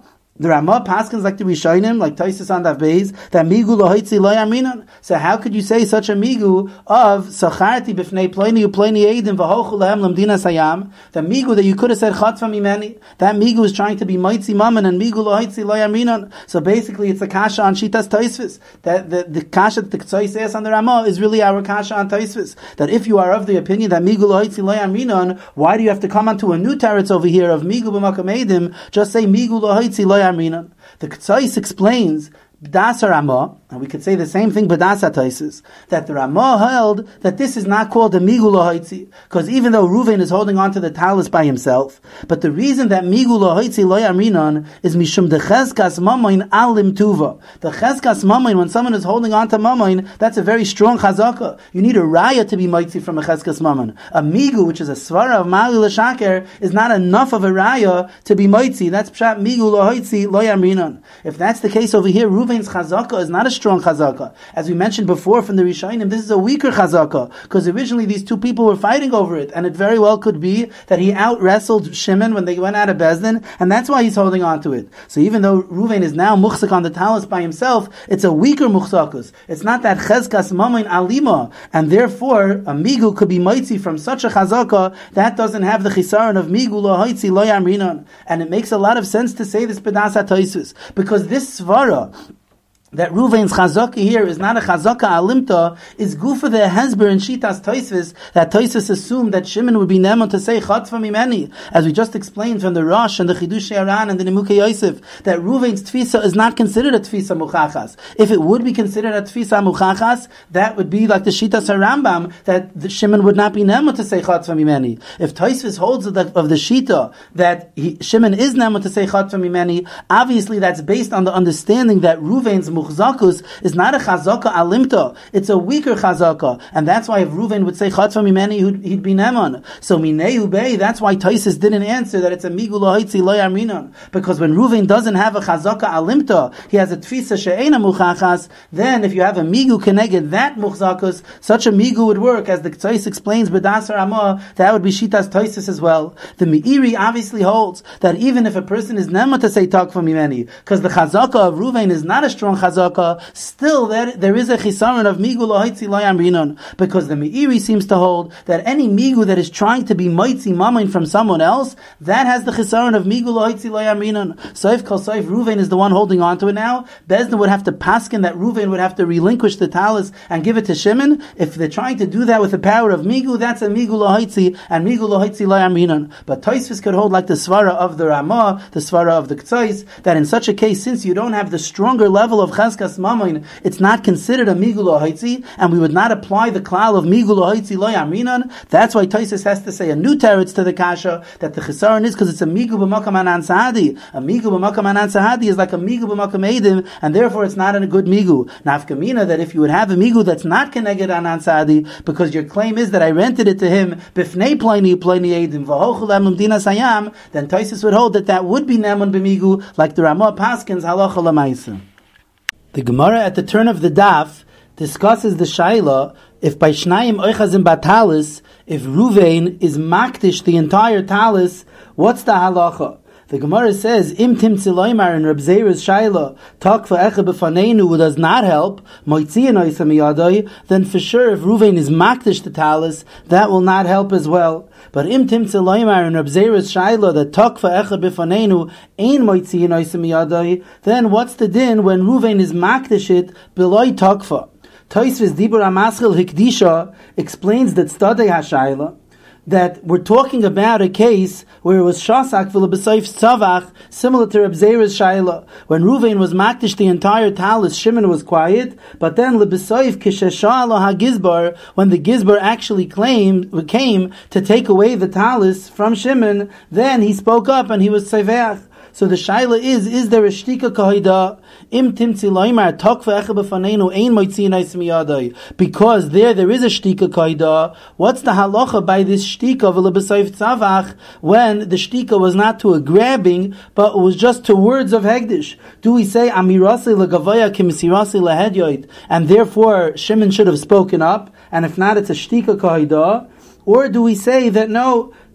The Ramah paskins like the Rishonim, like Taisus on Daf Beis, that migu lohoitzi lo yaminon. So how could you say such a migu of sacharti b'fnei ploini u'ploini eidim v'hochu lehem lemdinas hayam? The migu that you could have said chatva mimeni. That migu is trying to be moitzi mammon and migu lohoitzi lo yaminon. So basically, it's the kasha on shitas Taisvis. That the, the kasha that the Ktsoy says on the Ramah is really our kasha on Taisvis. That if you are of the opinion that migu lohoitzi lo yaminon, why do you have to come onto a new teretz over here of migu b'makam eidim? Just say migu lohoitzi lo yaminon. The Ktsois explains B'das Ramah, and we could say the same thing B'das Taisus, that the Ramah held that this is not called a migu lohoitzi, because even though Reuven is holding on to the talus by himself, but the reason that migu lohoitzi lo yaminon is mishum de cheskas mamoin alim tuva. The cheskas mamoin, when someone is holding on to mamoin, that's a very strong chazaka. You need a raya to be moitzi from a cheskas mamoin. A migu, which is a svara of mali l'shaker, is not enough of a raya to be moitzi. That's pshat migu lohoitzi lo yaminon. If that's the case over here, Reuven chazaka is not a strong chazaka. As we mentioned before from the Rishonim, this is a weaker chazaka, because originally these two people were fighting over it, and it very well could be that he out-wrestled Shimon when they went out of Bezdin, and that's why he's holding on to it. So even though Reuven is now muchzak on the talus by himself, it's a weaker muchzakus. It's not that chezkas mamain alima, and therefore a migu could be moitzi from such a chazaka that doesn't have the chisaron of migu lohoitzi lo yamrinon. And it makes a lot of sense to say this b'das ha'toisus, because this svara that Reuven's chazaka here is not a chazaka alimta, is gufa the hezber in shitas Tosfos, that Tosfos assumed that Shimon would be neman to say chatzva mimeni, as we just explained from the Rosh and the Chidush Aran and the Nimukei Yosef, that Reuven's tfisa is not considered a tfisa muchachas. If it would be considered a tfisa muchachas, that would be like the shitas Rambam, that the Shimon would not be neman to say chatzva mimeni. If Tosfos holds of the, of the shita that he, Shimon is neman to say chatzva mimeni, obviously that's based on the understanding that Reuven's Muchzakus is not a chazaka alimta, it's a weaker chazaka, and that's why if Reuven would say chatzva mimeni, he'd, he'd be neman. So minei ubei, that's why Tosfos didn't answer that it's a migu lohoitzi lo yaminon, because when Reuven doesn't have a chazaka alimta, he has a tfisa she'ena muchachas. Then if you have a migu keneged that muchzakus, such a migu would work, as the Ktsois explains b'das Ramah, that would be shitas Tosfos as well. The Meiri obviously holds that even if a person is neman to say takva mimeni, because the chazaka of Reuven is not a strong chazaka, still there, there is a chisaron of migu lohoitzi lo yamrinon, because the Meiri seems to hold that any migu that is trying to be moitzi mamain from someone else, that has the chisaron of migu lohoitzi lo yamrinon. So if kol soif Reuven is the one holding on to it now, Bezdin would have to paskin that Reuven would have to relinquish the talus and give it to Shimon. If they're trying to do that with the power of migu, that's a migu lohoitzi, and migu lohoitzi lo yamrinon. But Tosfos could hold like the svara of the Ramah, the svara of the Ktsois, that in such a case, since you don't have the stronger level of cheskas mamoin, it's not considered a migu lohoitzi, and we would not apply the klal of migu lohoitzi lo yamrinon. That's why Tosfos has to say a new teretz to the kasha, that the chisaron is because it's a migu b'makam anan sahadi. A migu b'makam anan sahadi is like a migu b'makam eidim, and therefore it's not a good migu. Nafkamina, that if you would have a migu that's not keneged anan sahadi, because your claim is that I rented it to him b'fnei ploni ploni eidim v'hochu lemim dinas hayam, then Tosfos would hold that that would be neman b'migu, like the Ramah paskins halacha l'maisa. The Gemara at the turn of the daf discusses the shaila if by shnayim oichazim batalis, if Reuven is makdish the entire talis, what's the halacha? The Gemara says, Im tim tziloimar in Reb Zeir's shaila, tak v'echa b'faneinu, who does not help, moitzian oisa miyadoi, then for sure if Reuven is makdish the talis, that will not help as well. But im tim tziloimar in Reb Zeir's shaila, that tak v'echa b'faneinu, ein moitzian oisa miyadoi, then what's the din when Reuven is makdish it, beloi takfa? Tosfos Dibur HaMaschil Hikdisha explains that Stadei HaShaila, that we're talking about a case where it was shasak v'lebesoif tzavach, similar to Reb Zeir's shaila. When Reuven was makdish the entire talis, Shimon was quiet, but then lebesoif kisheshalo hagizbar, when the gizbar actually claimed came to take away the talis from Shimon, then he spoke up and he was seveach. So the shaila is, is there a shtika kahida? Im timtzi loimar tok v'echa b'faneinu ein moitzi nais miyadai. Because there, there is a shtika kahida. What's the halacha by this shtika v'lebesoif tzavach, when the shtika was not to a grabbing, but it was just to words of hegdish? Do we say amirasi legavaya kimisirasi lehedyoid, and therefore Shimon should have spoken up, and if not, it's a shtika kahida? Or do we say that no,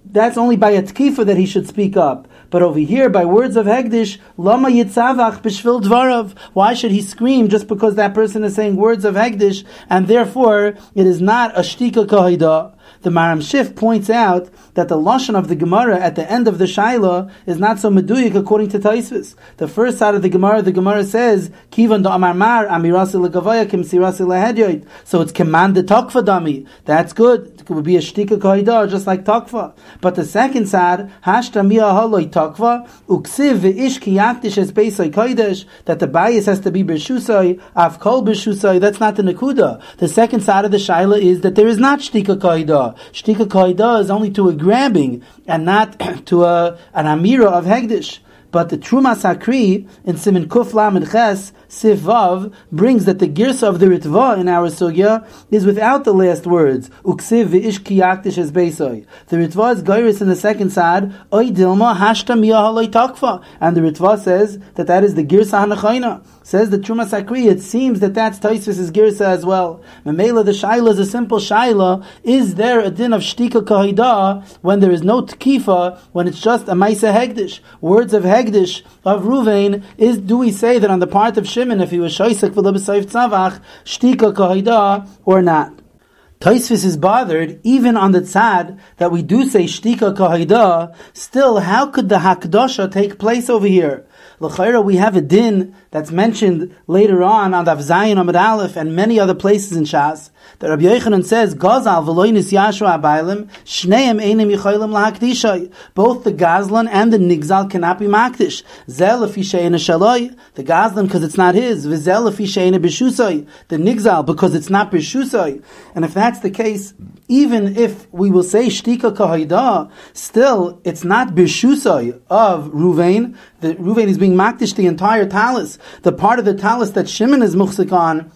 that's only by a tkifa that he should speak up. But over here, by words of Hegdish, Lama Yitzavach B'shvil Dvarav. Why should he scream just because that person is saying words of Hegdish, and therefore it is not a shtika kahida? The Maram Shif points out that the lashon of the Gemara at the end of the Shaila is not so meduyik according to Taisvis. The first side of the Gemara, the Gemara says, Kivan da Amar Mar, Amirasi Legavaya, Kim Sirasi Lehedyoit. So it's commanded Takfa Dami. That's good. It would be a shtika kahida, just like Takfa. But the second side, Hashta Mia Haloi Takva, Uksiv Ve'ish Kiyaktish Es Beisai Kodesh, that the bias has to be B'shusai, Avkol B'shusai. That's not the Nakuda. The second side of the Shaila is that there is not shtika kahida. Shtika kahida is only to a grabbing and not to a an amira of hegdish. But the Trumas Hakri in Siman Kuf Lamed Ches Sif Vav brings that the girsa of the Ritva in our sugya is without the last words. Uksiv v'ish ki yaktish es beisoi. The Ritva is gairis in the second side. Oy dilma hashta miya haloi takfa. And the Ritva says that that is the girsa hanachayna. Says the Trumas Hakri, it seems that that's Taisvis' girsa as well. Memela, the shaila is a simple shaila. Is there a din of shtika kahida when there is no tkifa, when it's just a maisa hegdish? Words of hegdish of Ruvain, is, do we say that on the part of Shimon, if he was shoysek v'lebesayv tzavach, shtika kahida or not? Taisvis is bothered, even on the tzad, that we do say shtika kahida, still, how could the hakdasha take place over here? L'chayra, we have a din that's mentioned later on on the Avzayin Amud Aleph and many other places in Shas, that Rabbi Yochanan says, Gazal v'loinis yashua abaylim, shneim einim yichaylim lahakdishay. Both the Gazlan and the Nigzal cannot be makdish. Zel lefi she'ena shaloi, the Gazlan because it's not his, v'zel lefi she'ena b'shusay, the Nigzal because it's not b'shusay. And if that's the case, even if we will say shtika kahida, still it's not b'shusay of Ruvain. The Ruvain is being makdish the entire talis. The part of the talis that Shimon is muchzik on,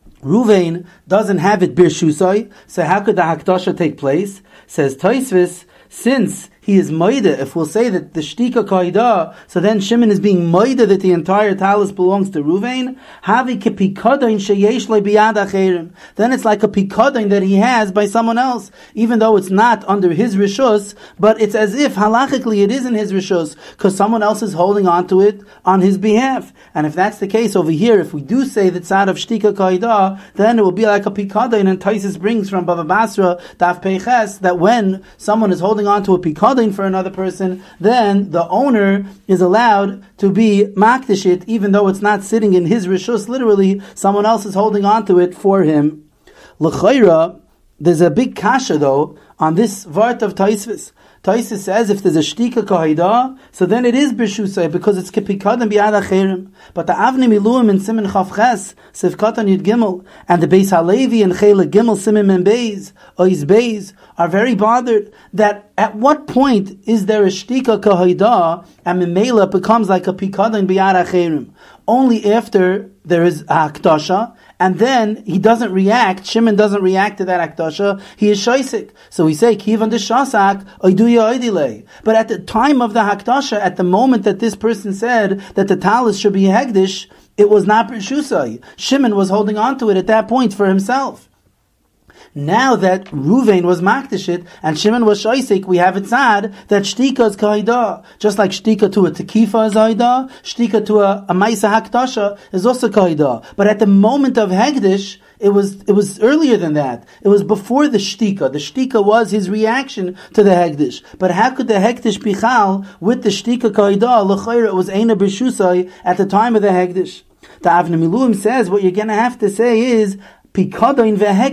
Ruvain doesn't have it birshusai, so how could the hakdasha take place? Says Taisvis, since he is moida, if we'll say that the shtika kaida, so then Shimon is being moida that the entire talis belongs to Ruvain, havi kepikadain sheyesh le biyad acherim. Then it's like a pikadain that he has by someone else, even though it's not under his rishus, but it's as if halachically it is in his rishus, because someone else is holding on to it on his behalf. And if that's the case over here, if we do say that tzad of shtika kaida, then it will be like a pikadain, and Taisus brings from Bava Basra, Daf Peiches, that when someone is holding on to a pikadain for another person, then the owner is allowed to be makdishit, even though it's not sitting in his rishus, literally, someone else is holding on to it for him. L'chayra, there's a big kasha though, on this vart of Taisvis. Taisvis says if there's a shtika kahida, so then it is b'shusay because it's kepikad and bi'ad acherim. But the Avnei Miluim in Siman Chaf Ches, Sivkatan Yud Gimel, and the Beis Halevi and Chela Gimel Siman Men Beis, Ois Beis, are very bothered that at what point is there a shtika kahida and Memela becomes like a pikad and bi'ad acherim? Only after there is a hakdasha, and then he doesn't react, Shimon doesn't react to that hakdasha, he is shaisik. So we say, Kivan de shasak, oiduya oidile. But at the time of the hakdasha, at the moment that this person said that the talis should be hegdish, it was not b'shusai. Shimon was holding on to it at that point for himself. Now that Ruvain was makdishit and Shimon was shaisik, we have it sad that shtika is kaida. Just like shtika to a tekifa is kaida, shtika to a, a maisa hakdasha is also kaida. But at the moment of hegdish, it was it was earlier than that. It was before the shtika. The shtika was his reaction to the hegdish. But how could the hegdish be chal with the shtika kaida? L'chayr, it was eina b'shusai at the time of the hegdish. The Avnei Miluim says what you're going to have to say is that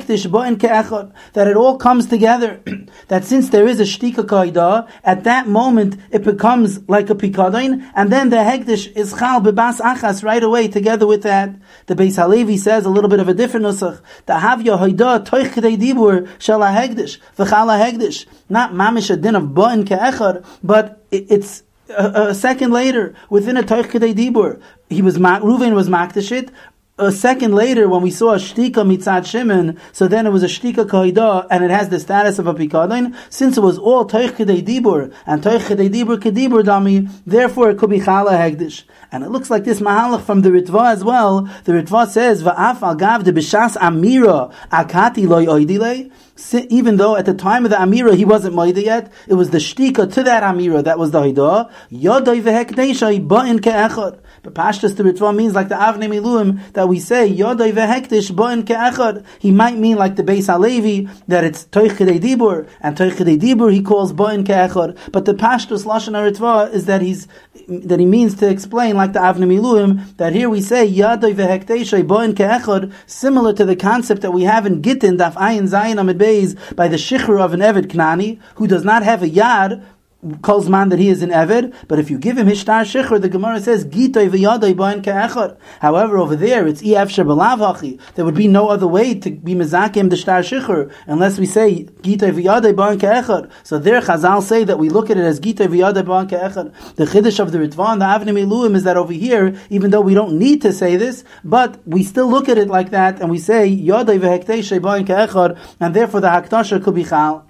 it all comes together. That since there is a shtika kaida, at that moment it becomes like a pikadain, and then the hektish is chal bebas achas right away together with that. The Beis Halevi says a little bit of a different nusach. The havya haida toich kedei dibur shel hektish v'chal hektish. Not mamish a din of ba'in ke'echad, but it, it's a, a second later within a toich kedei dibur. He was Ruvain was makdishit. a second later, when we saw a shtika mitzad Shimon, so then it was a shtika kahida, and it has the status of a pikadon. Since it was all toich kedei dibur, and toich kedei dibur kedibur dami, therefore it could be chala hegdish. And it looks like this mahalach from the Ritva as well. The Ritva says, va'af al gav de b'shas amira akati loy oidile. Even though at the time of the amira he wasn't moida yet, it was the shtika to that amira that was the haidah. Yodai v'hekdesha ba'in ke'echad. But Pashtas the Ritva means like the Avnei Miluim that we say, Yodai v'hekdish ba'in ke'echad. He might mean like the Beis HaLevi, that it's Toich Kedei Dibur, and Toich Kedei Dibur he calls ba'in ke'echad. But the Pashtas Lashon HaRitva is that he's, that he means to explain like the Avnei Miluim, that here we say, Yodai v'hekdish ba'in ke'echad, similar to the concept that we have in Gittin, Daf Ayin Zayin Amid Beis, by the Shichur of an Eved Knani, who does not have a Yad, calls man that he is an Eved, but if you give him his shtar shichur, the Gemara says, Gitoi v'yadoi ba'in ke'echad. However, over there, it's Ef shebalav hachi. There would be no other way to be mezakim the shtar shichur, unless we say, Gitoi v'yadoi ba'in ke'echad. So there, Chazal say that we look at it as Gitoi v'yadoi ba'in ke'echad. The Chiddush of the Ritva and the Avnei Miluim is that over here, even though we don't need to say this, but we still look at it like that, and we say, Yadoi v'hekteshe ba'in ke'echad, and therefore the haktasha could be chal.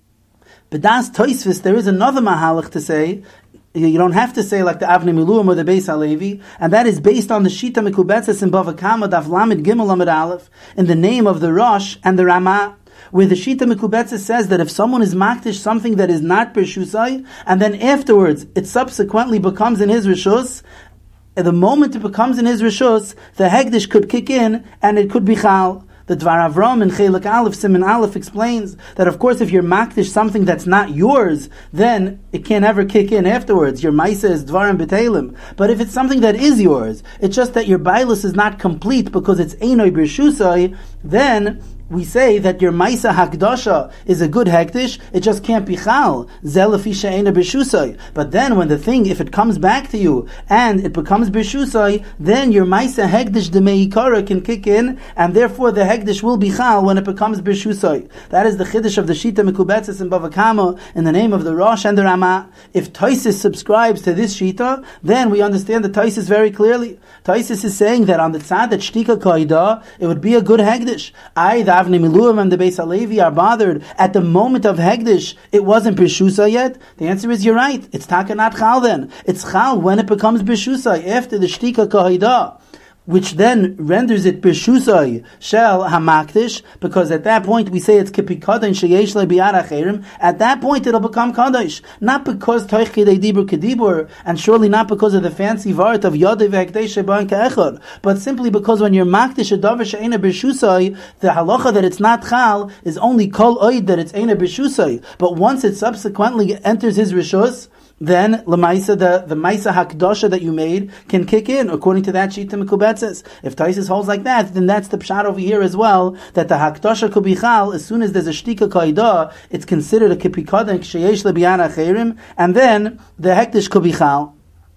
But das Tosfos, there is another mahalach to say. You don't have to say like the Avnei Miluim or the Beis HaLevi, and that is based on the Shita Mekubetzes in Bava Kama Daf Lamed Gimel Lamed Aleph, in the name of the Rosh and the Ramah, where the Shita Mekubetzes says that if someone is makdish something that is not Bershusai, and then afterwards it subsequently becomes in his Rishus, at the moment it becomes in his Rishus, the Hegdish could kick in and it could be Chal. The Dvar Avram in Chelik Aleph, Siman Aleph explains that of course if you're makdish something that's not yours, then it can't ever kick in afterwards. Your Maisa is Dvarim B'Teilim. But if it's something that is yours, it's just that your Bailus is not complete because it's Einoi B'Rshusai, then we say that your Maisa Hakdasha is a good hektish, it just can't be chal. Zelafi she'ena b'shusai. But then when the thing, if it comes back to you, and it becomes b'shusai, then your Maisa Hekdish Demeikara can kick in, and therefore the hekdish will be chal when it becomes b'shusai. That is the chiddush of the Shita Mekubetzes in Bava Kama, in the name of the Rosh and the Ramah. If Taisis subscribes to this Shita, then we understand the Taisis very clearly. Taisis is saying that on the tzad that shtika kaida, it would be a good hekdish. I, the Avnei Miluim and the Beis HaLevi are bothered at the moment of hegdish. It wasn't b'shusa yet. The answer is you're right. It's taka not chal then. It's chal when it becomes b'shusa after the shtika kahida, which then renders it b'shusai shel hamakdish, because at that point we say it's kipikadon sheyesh le'biyad acherim. At that point it'll become kadosh, not because toich kedei dibur kedibur, and surely not because of the fancy vart of yodei v'hekdesh ba'in ke'echad, but simply because when you're makdish a davar she'ena b'shusai, the halacha that it's not chal is only kol oid that it's ena b'shusai. But once it subsequently enters his rishus, then Lamaisa, the, the Maisa Hakdasha that you made can kick in, according to that Shita Mekubetzes. If Taisis holds like that, then that's the pshat over here as well, that the Hakdasha could be chal, as soon as there's a Shtika Kaida, it's considered a Kipikadan Ksheyesh Lebiyan Acherim, and then the Hekdish could be chal.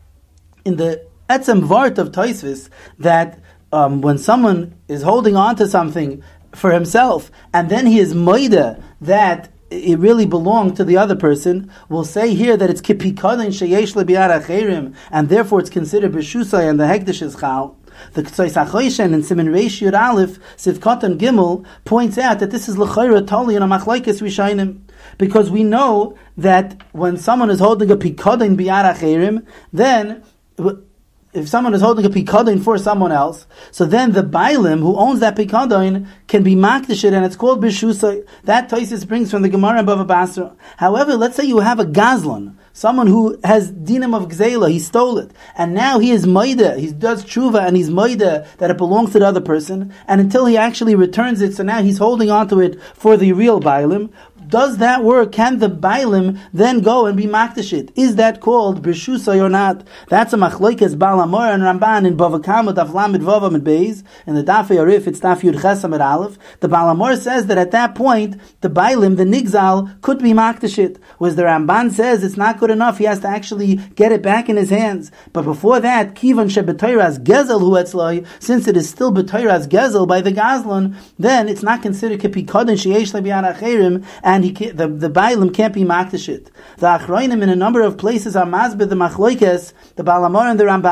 In the Etzem Vart of Taisis, that um, when someone is holding on to something for himself, and then he is moida that it really belonged to the other person, we'll say here that it's kipikadin sheyesh lebiyad acherim, and therefore it's considered b'shusay, and the hekdesh is chal. The Ktsois HaChoshen in Siman Reish Yud Aleph Sivkatan Gimel points out that this is l'chayra tali in a machlokes rishonim, because we know that when someone is holding a pikadin biyad acherim, then if someone is holding a pikadon for someone else, so then the bailim who owns that pikadon can be makdish it, and it's called b'shusay. That Taisis brings from the Gemara in Bava Basra. However, let's say you have a gazlan, someone who has dinam of gzeila, he stole it, and now he is maida, he does tshuva, and he's maida that it belongs to the other person, and until he actually returns it, so now he's holding on to it for the real bailim. Does that work? Can the bailim then go and be makdashit? Is that called b'shusay or not? That's a machlokes Baal HaMaor and Ramban in Bava Kama Daf Lamed Vav Amid Beis. In the Daf Yarif, it's Daf Yud Ches Amid Aleph. The Baal HaMaor says that at that point the bailim, the nigzal, could be makdashit. Whereas the Ramban says it's not good enough; he has to actually get it back in his hands. But before that, kivan shebetoiras gezel hu etzloi, since it is still betoiras gezel by the gazlan, then it's not considered kipikadon sheyesh lebiyan acherim, and he can't, the the bailim can't be makdashit. The achroinim in a number of places are mazbid the machlokes, the Baal HaMaor and the Ramban.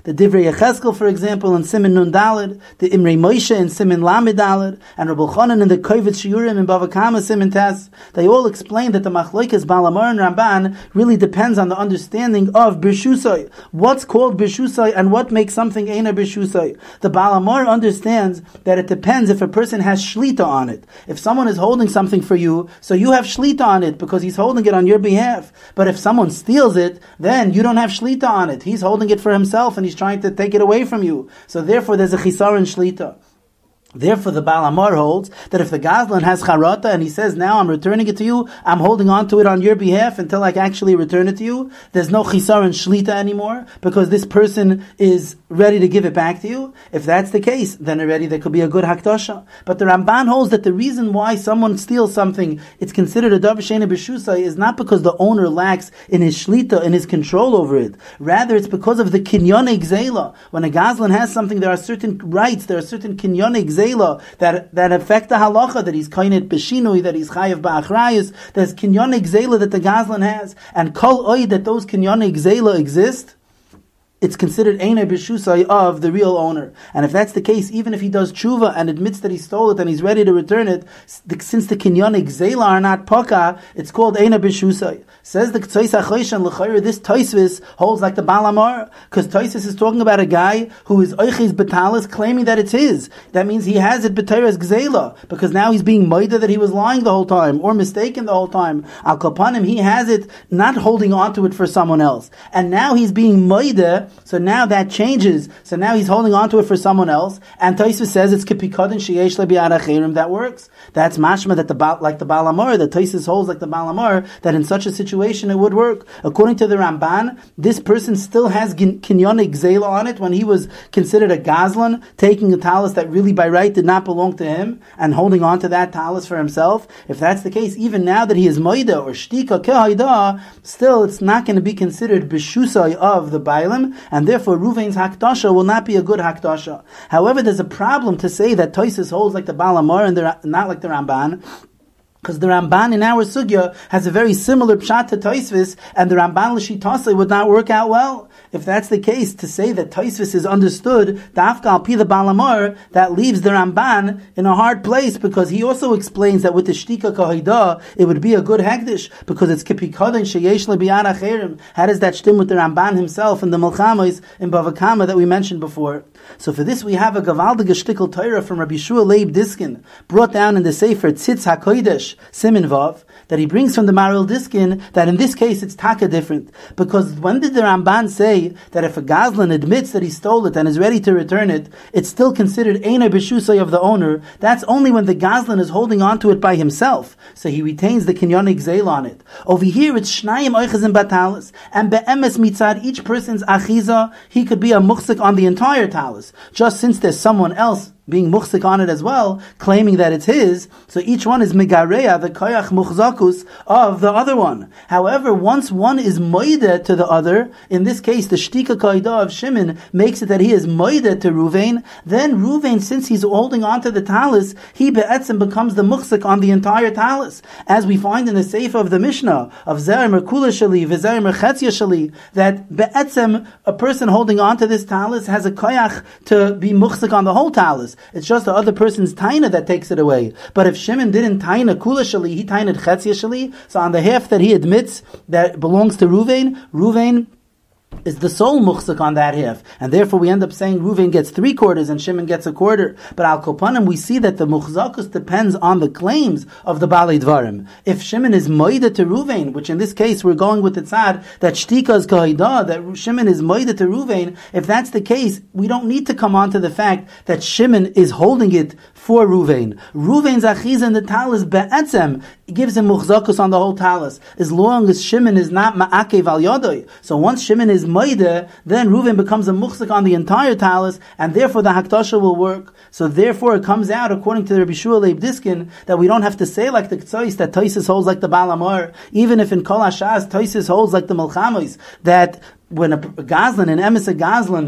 the Divrei Yecheskel, for example, in Siman Nun Daled, the Imrei Moshe in Siman Lamed Daled, and Rabbi Chanan in the Kovetz Shiurim in Bava Kama Siman Tes, they all explain that the Machlokes Baal HaMaor and Ramban really depends on the understanding of Birshusai. What's called Birshusai and what makes something Eina Birshusai. The Baal HaMaor understands that it depends if a person has Shlita on it. If someone is holding something for you, so you have Shlita on it because he's holding it on your behalf. But if someone steals it, then you don't have Shlita on it. He's holding it for himself and he's trying to take it away from you. So therefore there's a Chisaron Shlita. Therefore, the Baal HaMaor holds that if the Gazlan has charata and he says, now I'm returning it to you, I'm holding on to it on your behalf until I can actually return it to you, there's no chisaron shlita anymore because this person is ready to give it back to you. If that's the case, then already there could be a good hakdasha. But the Ramban holds that the reason why someone steals something, it's considered a davar she'eina b'shusai, is not because the owner lacks in his shlita, in his control over it. Rather, it's because of the kinyonei gzeila. When a Gazlan has something, there are certain rights, there are certain kinyonei gzeila that that affect the halacha, that he's kainit b'shinui, that he's chayav ba'achrayus. There's kinyonik zela that the Gazlan has, and kol oid that those kinyonik zela exist, it's considered Einay B'Shusai of the real owner. And if that's the case, even if he does tshuva and admits that he stole it and he's ready to return it, since the kinyonik zela are not paka, it's called Einay B'Shusai. Says the Ktsois HaChoshen, l'chayr, this Tosfos holds like the Baal HaMaor, because Tosfos is talking about a guy who is oiches betalis, claiming that it's his. That means he has it b'teres gzela, because now he's being moida that he was lying the whole time, or mistaken the whole time. Al kapanim, he has it, not holding on to it for someone else. And now he's being moida, so now that changes. So now he's holding on to it for someone else. And Tosfos says it's kipikadin sheyesh lebiad acherim, that works. That's mashma that the like the Baal HaMaor, that Tosfos holds like the Baal HaMaor, that in such a situation it would work. According to the Ramban, this person still has kinyonik gzela on it when he was considered a Gazlan, taking a talis that really by right did not belong to him, and holding on to that talis for himself. If that's the case, even now that he is moida or shtika kehaida, still it's not going to be considered b'shusai of the Bailim, and therefore Ruvain's hakdasha will not be a good hakdasha. However, there's a problem to say that Tosfos holds like the Baal HaMaor and the, not like the Ramban, because the Ramban in our sugya has a very similar pshat to Tosfos, and the Ramban l'shitase would not work out well. If that's the case, to say that Tosfos is understood, dafka al pi the Baal HaMaor, that leaves the Ramban in a hard place, because he also explains that with the shtika kahida, it would be a good hekdesh, because it's kipikadin sheyesh lebiad acherim. How does that stem with the Ramban himself and the Melchamos in Bava Kama that we mentioned before? So for this we have a gavaldige shtickle Torah from Rabbi Shua Leib Diskin, brought down in the Sefer Tzitz HaKodesh, Simin Vav, that he brings from the Maharil Diskin, that in this case it's taka different. Because when did the Ramban say that if a Gazlan admits that he stole it and is ready to return it, it's still considered Einay B'Shusai of the owner? That's only when the Gazlan is holding on to it by himself, so he retains the kinyonik zeil on it. Over here it's Shnayim Oichazim Batalis, and Be'emes Mitzad, each person's achiza, he could be a muchzik on the entire talis. Just since there's someone else being muchzik on it as well, claiming that it's his, so each one is megareya, the koyach muchzakus of the other one. However, once one is moide to the other, in this case the shtika kaida of Shimon makes it that he is moide to Ruvain, then Ruvain, since he's holding on to the talis, he be'etzem becomes the muchzik on the entire talis. As we find in the Sefer of the Mishnah, of Zer Merkula Shali, V'Zer Merchetzia Shali, that be'etzem, a person holding on to this talis, has a koyach to be muchzik on the whole talis. It's just the other person's taina that takes it away. But if Shimon didn't taina kula shali, he tained chetzia shali, so on the half that he admits that belongs to Ruvain, Ruvain is the sole muchzik on that half. And therefore we end up saying Ruvain gets three quarters and Shimon gets a quarter. But al kopanim, we see that the muchzakus depends on the claims of the Balei Dvarim. If Shimon is moida to Ruvain, which in this case we're going with the tzad, that shtika is kahida, that Shimon is moida to Ruvain, if that's the case, we don't need to come on to the fact that Shimon is holding it for Ruvain. Ruvain's achiz in the talis be'etzem gives him muchzakus on the whole talis, as long as Shimon is not ma'akev al yadoi. So once Shimon is moide, then Ruvain becomes a muchzik on the entire talis, and therefore the hakdasha will work. So therefore it comes out, according to the Rabbi Shua Leib Diskin, that we don't have to say like the Ktsois, that Tosfos holds like the Baal HaMaor, even if in Kol HaShas Tosfos holds like the Melchamos, that when a Gazlan, an emes a Gazlan,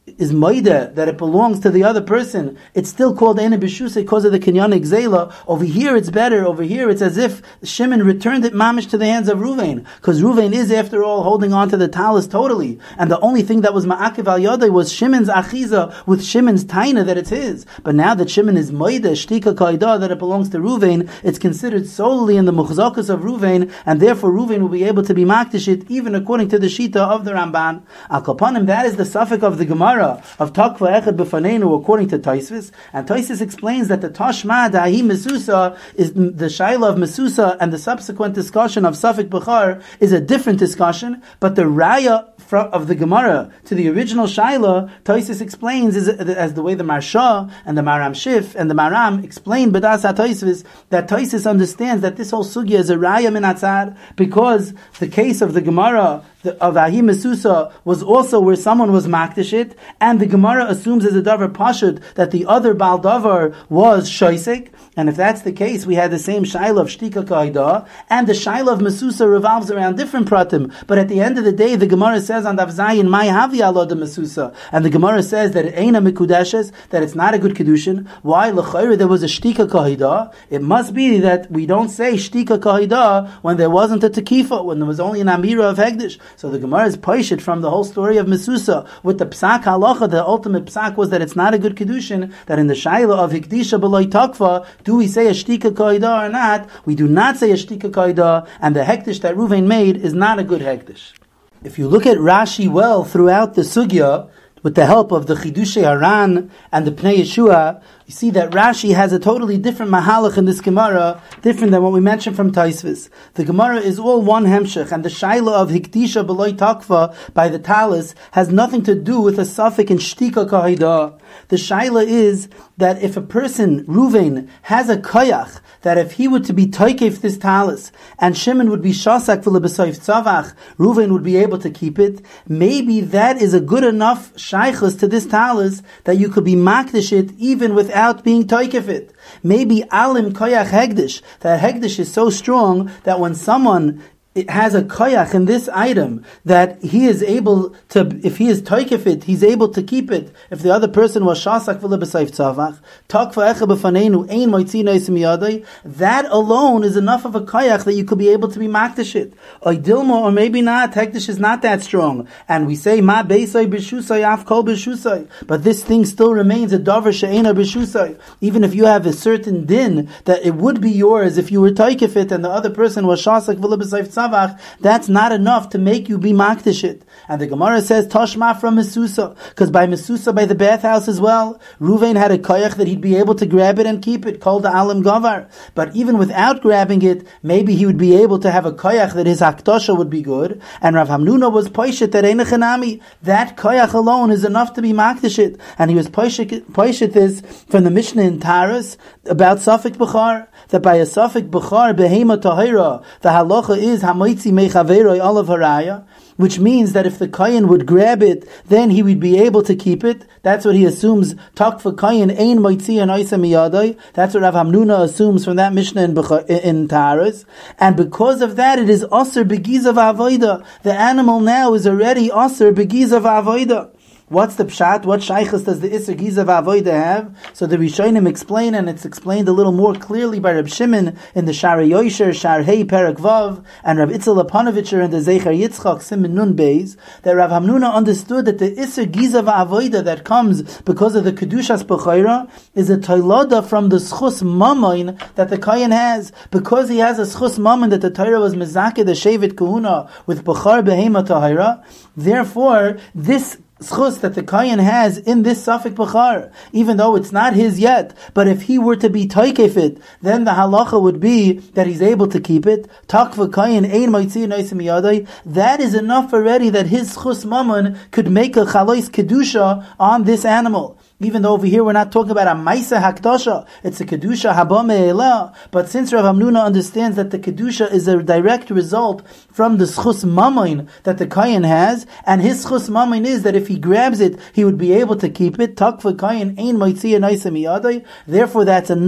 is moida, that it belongs to the other person, it's still called Eina B'Shusa because of the Kinyanik Zela. Over here it's better. Over here it's as if Shimon returned it mamish to the hands of Ruvain, because Ruvain is, after all, holding on to the talis totally. And the only thing that was Ma'akiv al Yadai was Shimon's Achiza with Shimon's Taina, that it's his. But now that Shimon is moida, Shtika Kaida, that it belongs to Ruvain, it's considered solely in the Muchzakas of Ruvain, and therefore Ruvain will be able to be Makdish it, even according to the Shita of the Ramban. Al Kapanim, that is the suffix of the Gemara of Takva Echad B'Fanenu according to Tosfos, and Tosfos explains that the Tashma Dahi Mesusa is the Shaila of Mesusa, and the subsequent discussion of Safik Bechar is a different discussion, but the Raya of the Gemara to the original Shaila, Tosfos explains is as the way the Marsha and the Maram Shif and the Maram explain B'das HaTosfos, that Tosfos understands that this whole sugya is a Raya min Atzad, because the case of the Gemara of Ahi Mesusa was also where someone was makdishit, and the Gemara assumes as a davar pashut that the other Baal davar was shoisik, and if that's the case, we had the same shaila of shtika kaida, and the shaila of Mesusa revolves around different pratim, but at the end of the day, the Gemara says on Daf Zayin, Mai Havi Alo de Mesusa, and the Gemara says that it ain't a mikudeshes, that it's not a good kedushin. Why? L'chayre, there was a shtika kaida. It must be that we don't say shtika kaida when there wasn't a tekifa, when there was only an amira of hegdish. So the Gemara is poishit from the whole story of Mesusa with the psak halacha. The ultimate psak was that it's not a good kedushin. That in the shaila of hikdisha b'loy takva, do we say a shtika kaida or not? We do not say a shtika kaida, and the hektish that Ruvain made is not a good hektish. If you look at Rashi well throughout the sugya, with the help of the Chidushei Haran and the Pnei Yeshua, you see that Rashi has a totally different mahalach in this Gemara, different than what we mentioned from Tosfos. The Gemara is all one hemshech, and the shaila of hikdisha b'loy takva by the talis has nothing to do with a suffix in shtika kahida. The shaila is that if a person, Ruvain, has a koyach, that if he were to be toikef this talis, and Shimon would be shasak v'lebesayf tzavach, Ruvain would be able to keep it, maybe that is a good enough shaychus to this talis that you could be makdish it even without being toikef it. Maybe alim koyach hegdish, that hegdish is so strong that when someone it has a koyach in this item that he is able to, if he is toikef it, he's able to keep it. If the other person was shasak v'lebesayf tzavach, takva echa b'fanenu ein moitzi noisim yadai, that alone is enough of a koyach that you could be able to be makdish it. Or dilma, or maybe not, hekdish is not that strong. And we say, ma beisai b'shusai, af kol b'shusai. But this thing still remains a davar she'ena b'shusai. Even if you have a certain din that it would be yours if you were toikef it and the other person was shasak v'lebesayf tzavach, that's not enough to make you be makdish it. And the Gemara says Toshma from Mesusa, because by Mesusa, by the bathhouse as well, Ruvain had a koyach that he'd be able to grab it and keep it, called the alim gavar. But even without grabbing it, maybe he would be able to have a koyach that his haktosha would be good. And Rav Hamnuna was poishit that einachanami. That koyach alone is enough to be makdish it. And he was poishit this from the Mishnah in Taras about Safik Bechar, that by a Safik Bechar behema tahira, the halacha is hamoitzi mechaveroi olav haraya, which means that if the kohen would grab it, then he would be able to keep it. That's what he assumes. Takva kohen ein moitzi and oisa miyadai. That's what Rav Hamnuna assumes from that Mishnah in, in Taras. And because of that, it is aser begiza v'avoida. The animal now is already aser begiza v'avoida. What's the pshat? What shaychus does the Isser Giza v'Avoida have? So the Rishonim explain, and it's explained a little more clearly by Reb Shimon in the Shar Yosher, Shar Hei Perek Vav, and Rab Itzel Aponovitcher in the Zeicher Yitzchak Simen Nun Beis, that Rav Hamnuna understood that the Isser Giza v'Avoida that comes because of the Kedushas B'chayra is a toilada from the Schus Mamoin that the Kohen has. Because he has a Schus Mamoin that the Torah was Mezakeh the Shevet Kahuna with B'char Behema Tahira, therefore this schus that the Kohen has in this Safik Bechar, even though it's not his yet, but if he were to be toikef it, then the halacha would be that he's able to keep it. Takva Kohen ein moitzi noisim yadai. That is enough already that his schus mammon could make a chalois kedusha on this animal. Even though over here we're not talking about a Maisa Hakdosha, it's a Kedusha Haba Me'ela. But since Rav Hamnuna understands that the Kedusha is a direct result from the Schus Mamoin that the Kohen has, and his Schus Mamoin is that if he grabs it, he would be able to keep it. Takva Kohen Ein Moitzi Anaisa Miyadai. Therefore, that's enough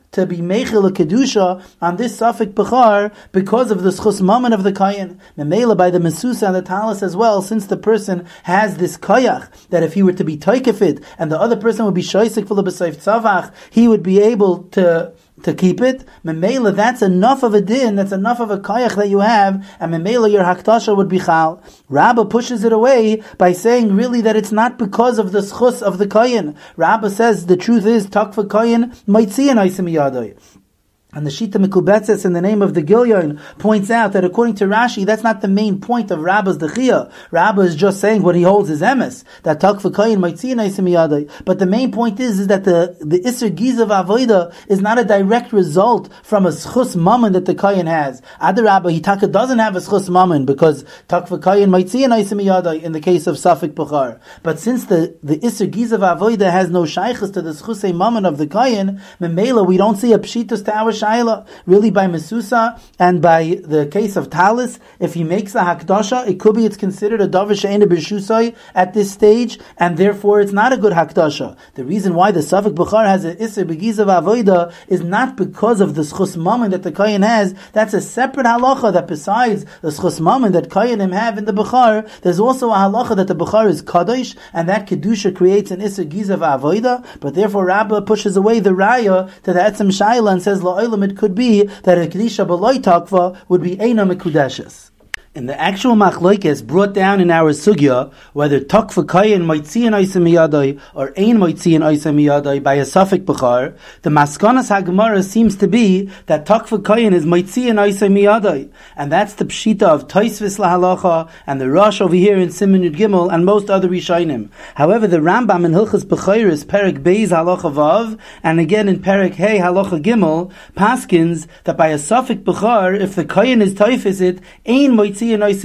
to be meichel a kedusha on this suffix bechar because of the schus mammon of the kayin. Memela by the mesusa and the talis as well, since the person has this kayach that if he were to be toikefit and the other person would be shoisik for the b'seif tzavach, he would be able to to keep it. Memela, that's enough of a din, that's enough of a kayach that you have, and memela your haktasha would be chal. Rabbah pushes it away by saying really that it's not because of the schus of the kayin. Rabbah says the truth is takva kayin maitzian aisim yadai. And the Shita Mekubetzes in the name of the Gilyon points out that according to Rashi, that's not the main point of Rabbah's Dechiyah. Rabbah is just saying what he holds as emes, that Takva Kayin Maitzi Naisim Yadai. But the main point is, is that the, the Isser Gizav Avoida is not a direct result from a Schus Mammon that the Kayin has. Adar Rabbah, Hitaka doesn't have a Schus Mammon because Takva Kayin Maitzi Naisim Yadai in the case of Safik Bukhar. But since the, the Isser Gizav Avoida has no Shaykhs to the Schusei Mammon of the Kayin, Memela, we don't see a Pshitus to our Shaila. Really by Mesusa and by the case of Talis, if he makes a Hakdasha, it could be it's considered a Davar She'ena B'Shusai at this stage, and therefore it's not a good Hakdasha. The reason why the Safek Bukhar has an Isser B'Gizav Avoida is not because of the Schus Mammon that the Kayin has. That's a separate halacha that besides the Schus Mammon that Kayinim have in the Bukhar, there's also a halacha that the Bukhar is Kadosh, and that Kedusha creates an Isser Gizav Avoida, but therefore Rabbah pushes away the Raya to the Etzem Shaila and says, La'olam, it could be that a Kedisha B'loi Takva would be Eina Mekudeshes. In the actual machlokes brought down in our sugya, whether takva kayin moitzian oisem miyadai or ein moitzian oisem miyadai by a suffix bechar, the maskanas hagemara seems to be that takva kayin is moitzian oisem miyadai, and that's the pshita of Tosfos lahalacha and the Rosh over here in Siman Yud Gimel and most other Rishonim. However, the Rambam in Hilchos Bechoros Perek Beis halacha vav and again in Perek Hey halacha Gimel paskins that by a suffix bechar, if the kayin is toifis it, ein moitzian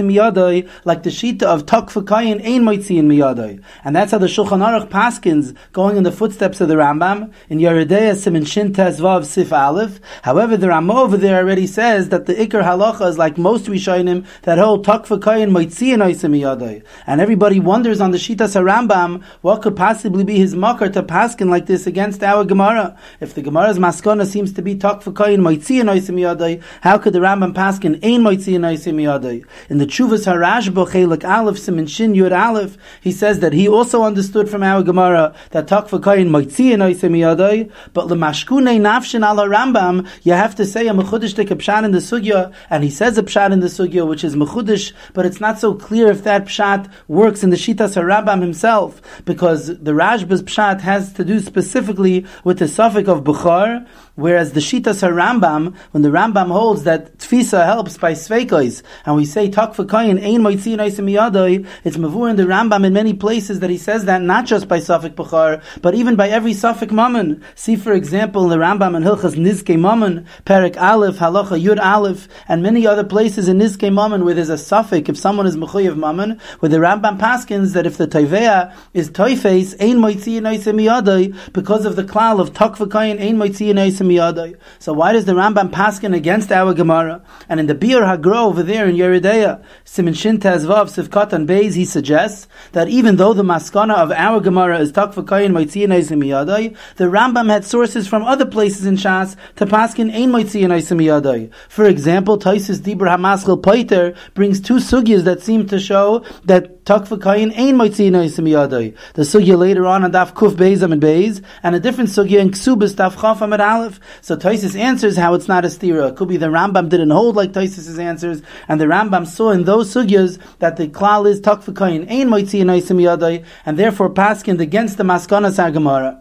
like the shita of takva kayin ein moitzian miyadai, and that's how the Shulchan Aruch paskins, going in the footsteps of the Rambam in Yeridea Siman Shin Tes Vav Sif Aleph. However, the Rama over there already says that the Iker halacha is like most Rishonim that hold takva kayin moitzian oisem miyadai, and everybody wonders on the shitas Rambam what could possibly be his makar to paskin like this against our Gemara. If the Gemara's maskana seems to be takva kayin moitzian oisem miyadai, how could the Rambam paskin ein moitzian oisem miyadai? In the Chuvas Harashba Chelik Aleph Siman Shin Yud Aleph, he says that he also understood from our Gemara that takva kayin moitzian oisem miyadai, but lemashkunei nafshin ala Rambam, you have to say a mechudish tek pshat in the sugya, and he says a pshat in the sugya which is mechudish, but it's not so clear if that pshat works in the shitas Rambam himself, because the Rashba's pshat has to do specifically with the suffix of Bukhar, whereas the shitas Rambam, when the Rambam holds that tfisa helps by sveikos, and we say takva kayin ein moitzian oisem miyadai, it's mavur in the Rambam in many places that he says that not just by suffix Bukhar, but even by every suffix mammon. See for example in the Rambam in Hilchas Nizkei Mammon, Perek Aleph, Halacha Yud Aleph, and many other places in Nizkei Mammon where there's a suffix, if someone is mechuyev mammon, where the Rambam paskins that if the Tavea is toifes, ein moitzian oisem miyadai, because of the klal of takva kayin ein moitzian oisem miyadai. So why does the Rambam paskin against our Gemara? And in the Biur Hagra over there in Yeridea, Siman Shin Tez Vav Sivkat and Beis, he suggests that even though the maskana of our Gemara is takva kayin moitzian oisem miyadai, the Rambam had sources from other places in Shas to paskin ein moitzian oisem miyadai. For example, Taisus Dibur Hamaschel Poiter brings two sugyas that seem to show that takva kayin ein moitzian oisem miyadai. The sugya later on on Daf Kuf Beis and Beis, and a different sugya in Ksubas Daf Chaf Amid Aleph. So Taisus answers how it's not a stira. It could be the Rambam didn't hold like Taisus' answers, and the Rambam saw in those sugyas that the klal is takva kayin ein moitzian oisem miyadai, and therefore paskined against the maskanas Gemara.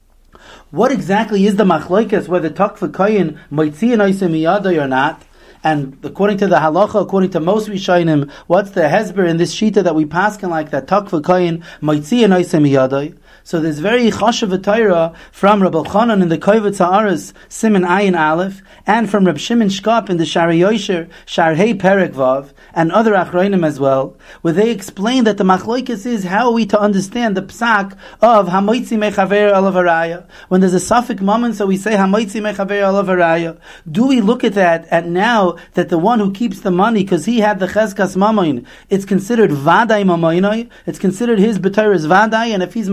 What exactly is the machlokes, whether takva kayin moitzian oisem miyadai or not? And according to the halacha, according to most Rishonim, what's the hezber in this shita that we paskin like that takva kayin moitzian oisem miyadai? So there's very chashav Torah from Rabbi Elchanan in the Kovetz Haaretz Siman Ayin Aleph, and from Reb Shimon Shkop in the Shar Yosher Shar Hey Perek Vav, and other achronim as well, where they explain that the machlokes is how are we to understand the psak of hamoitzi mechaver alav haraya. When there's a suffix moment, so we say hamoitzi mechaver alav haraya. Do we look at that, and now that the one who keeps the money, because he had the cheskas mamoin, it's considered vaday mamoinoi, it's considered his b'Torah is vaday, and if he's mekadesh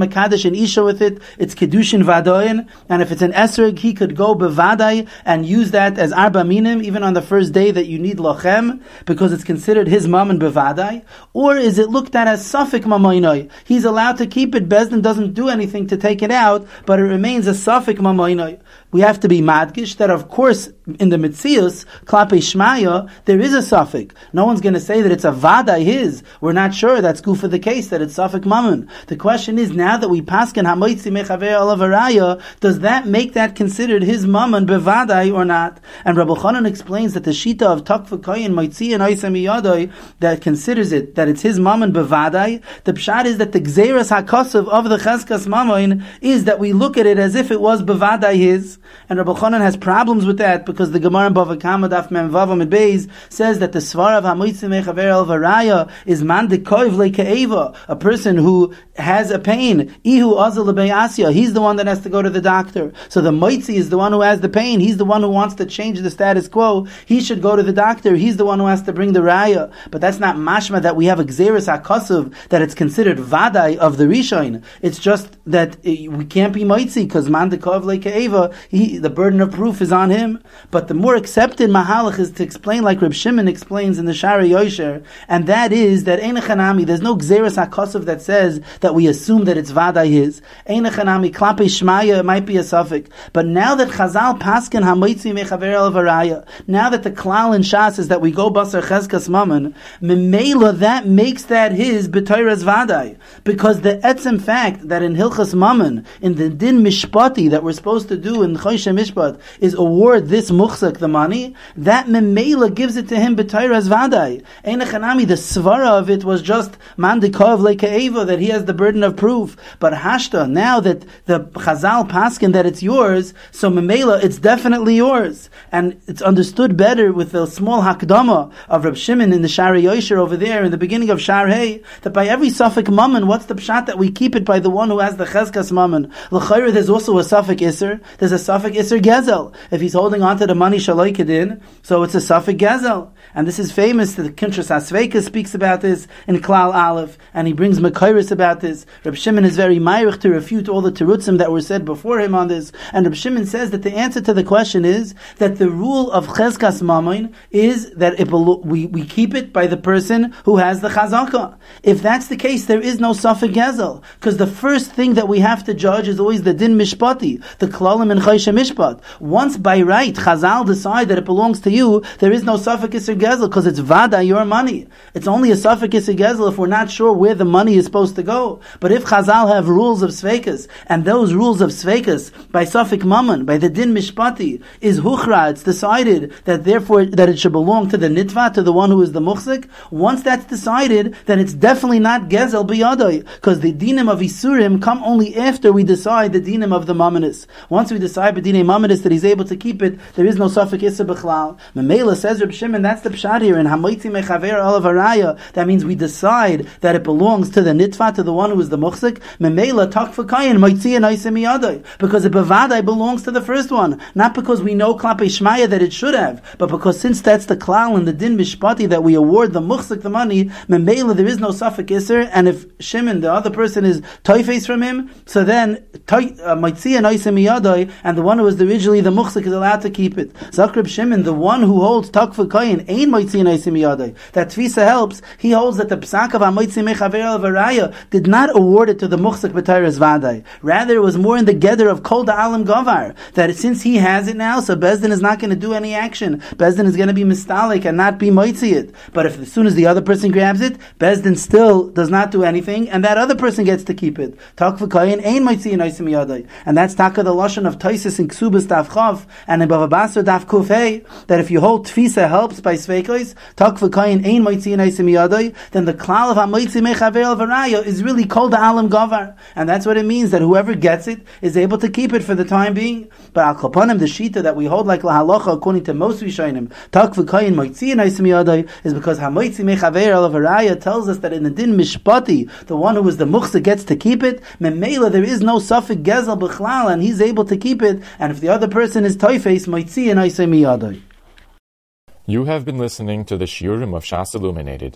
an isha with it, it's kedushin vadoin, and if it's an esrog, he could go bevadai and use that as arba minim, even on the first day that you need lochem, because it's considered his mammon bevadai. Or is it looked at as safik mamoinoi? He's allowed to keep it, Bezdin doesn't do anything to take it out, but it remains a safik mamoinoi. We have to be madgish that, of course, in the Metzius, Klape Shmaya, there is a suffix. No one's going to say that it's a vada his. We're not sure that's good for the case, that it's suffix mammon. The question is, now that we paskin hamoitzi mechaver alav haraya, does that make that considered his mammon bevadai or not? And Rabbi Chanan explains that the shita of takfa koyin moitzi and oisem yadoi that considers it, that it's his mammon bevadai, the pshat is that the gzeras hakosov of the cheskas mammon is that we look at it as if it was bevadai his. And Rabbi Chanan has problems with that because the Gemara in Bava Kama Daf Mem Vav Amud Beis says that the svar of Hamoitzi Mechaver El Varaya is man de koiv lekeeva, a person who has a pain. Ihu azal lebeyasya, he's the one that has to go to the doctor. So the moitzi is the one who has the pain. He's the one who wants to change the status quo. He should go to the doctor. He's the one who has to bring the raya. But that's not mashma that we have a gzeres hakasuv that it's considered vadai of the rishon. It's just that we can't be moitzi because man de koiv lekeeva. He, the burden of proof is on him. But the more accepted mahalach is to explain like Reb Shimon explains in the Shari Yosher, and that is that Ein Chanami, there's no Gzeres HaKosov that says that we assume that it's Vadai his. Ein Chanami, Klape Shmaya, it might be a suffix. But now that Chazal Paskin HaMoitzi Mechaver El Varaya, now that the Klal in Shas is that we go Basar Cheskas Mammon, Memela, that makes that his B'Toiras Vadai. Because the etzem fact that in Hilchas Mammon, in the Din Mishpati that we're supposed to do in Choshe Mishpat, is award this muchzak the money, that memela gives it to him b'tayras vadai. Ein Chanami, the svara of it was just man dekov lekeeva, that he has the burden of proof. But hashta, now that the Chazal paskin that it's yours, so memela, it's definitely yours. And it's understood better with the small hakdama of Reb Shimon in the Shari Yosher over there in the beginning of Shar Hey, that by every suffix mammon, what's the pshat that we keep it by the one who has the cheskas mammon? L'chayr, there's also a suffix iser, there's a suffix iser gezel. If he's holding on to the money shaloi kedin, so it's a suffix gezel. And this is famous, the Kinshas HaSveika speaks about this in Klal Aleph, and he brings Makairis about this. Reb Shimon is very ma'irich to refute all the terutzim that were said before him on this. And Reb Shimon says that the answer to the question is that the rule of cheskas mammon is that it belo- we, we keep it by the person who has the chazaka. If that's the case, there is no suffix gezel, because the first thing that we have to judge is always the din mishpati, the klalim and chaysha mishpat. Once by right Chazal decide that it belongs to you, there is no suffix iser gezel, because it's vada, your money. It's only a suffix iser gezel if we're not sure where the money is supposed to go. But if Chazal have rules of sveikas, and those rules of sveikas by suffix mammon, by the din mishpati, is huchra, it's decided that therefore that it should belong to the nitva, to the one who is the muchzik. Once that's decided, then it's definitely not gezel biyadoi, because the dinim of isurim come only after we decide the dinim of the mammonis. Once we decide b'dinei mammonis that he's able to keep it, there is no suffix iser b'chlal. Memela says Reb Shimon, that's the pshat here in Hamoitzi Mechaver Olav Haraya. That means we decide that it belongs to the nitva, to the one who is the muchzik. Memela takfa kayin moitzi and oisem yadai, because the bevadai belongs to the first one, not because we know klape shmaya that it should have, but because since that's the klal and the din mishpati that we award the muchzik the money, memela there is no suffix iser. And if Shimon, the other person, is toifes from him, so then moitzi and oisem yadai, and the one who was originally the muchzik is allowed to keep it. Zakrib Shimon, the one who holds takfa kayin, ein moitzi and oisem yadai, that tvisa helps, he holds that the psak of hamoitzi mechaver el varaya did not award it to the muchzik b'tayras vadai. Rather, it was more in the gather of kol da'alim gavar, that since he has it now, so Bezdin is not going to do any action. Bezdin is going to be mistalik and not be moitzi it. But if as soon as the other person grabs it, Bezdin still does not do anything, and that other person gets to keep it. Takfa kayin ein moitzi and oisem yadai. And that's taka the lashon of Taisis and Ksubas daf chav, and in Bava Basra daf kufei, that if you hold tfisa helps by sveikois, takfa kayin ein moitzi and oisem yadai, then the klal of hamoitzi mechaver el varaya is really kol da'alim gavar. And that's what it means, that whoever gets it is able to keep it for the time being. But al kapanim, the shita that we hold like lahalacha according to most rishonim, takfa kayin moitzi and oisem yadai, is because hamoitzi mechaver el varaya tells us that in the din mishpati, the one who is the muchzik gets to keep it. Memela, there is no suffix gezel b'chlal, and he's able to keep it. And if the other person is toifes, moitzi and oisem yadai. You have been listening to the Shiurim of Shas Illuminated.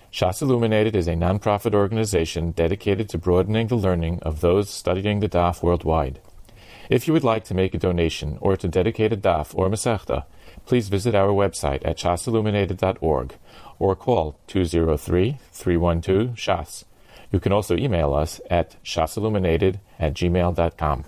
Shas Illuminated is a non-profit organization dedicated to broadening the learning of those studying the Daf worldwide. If you would like to make a donation or to dedicate a Daf or Masechta, please visit our website at shas illuminated dot org or call two zero three, three one two, S H A S. You can also email us at shasilluminated at gmail dot com.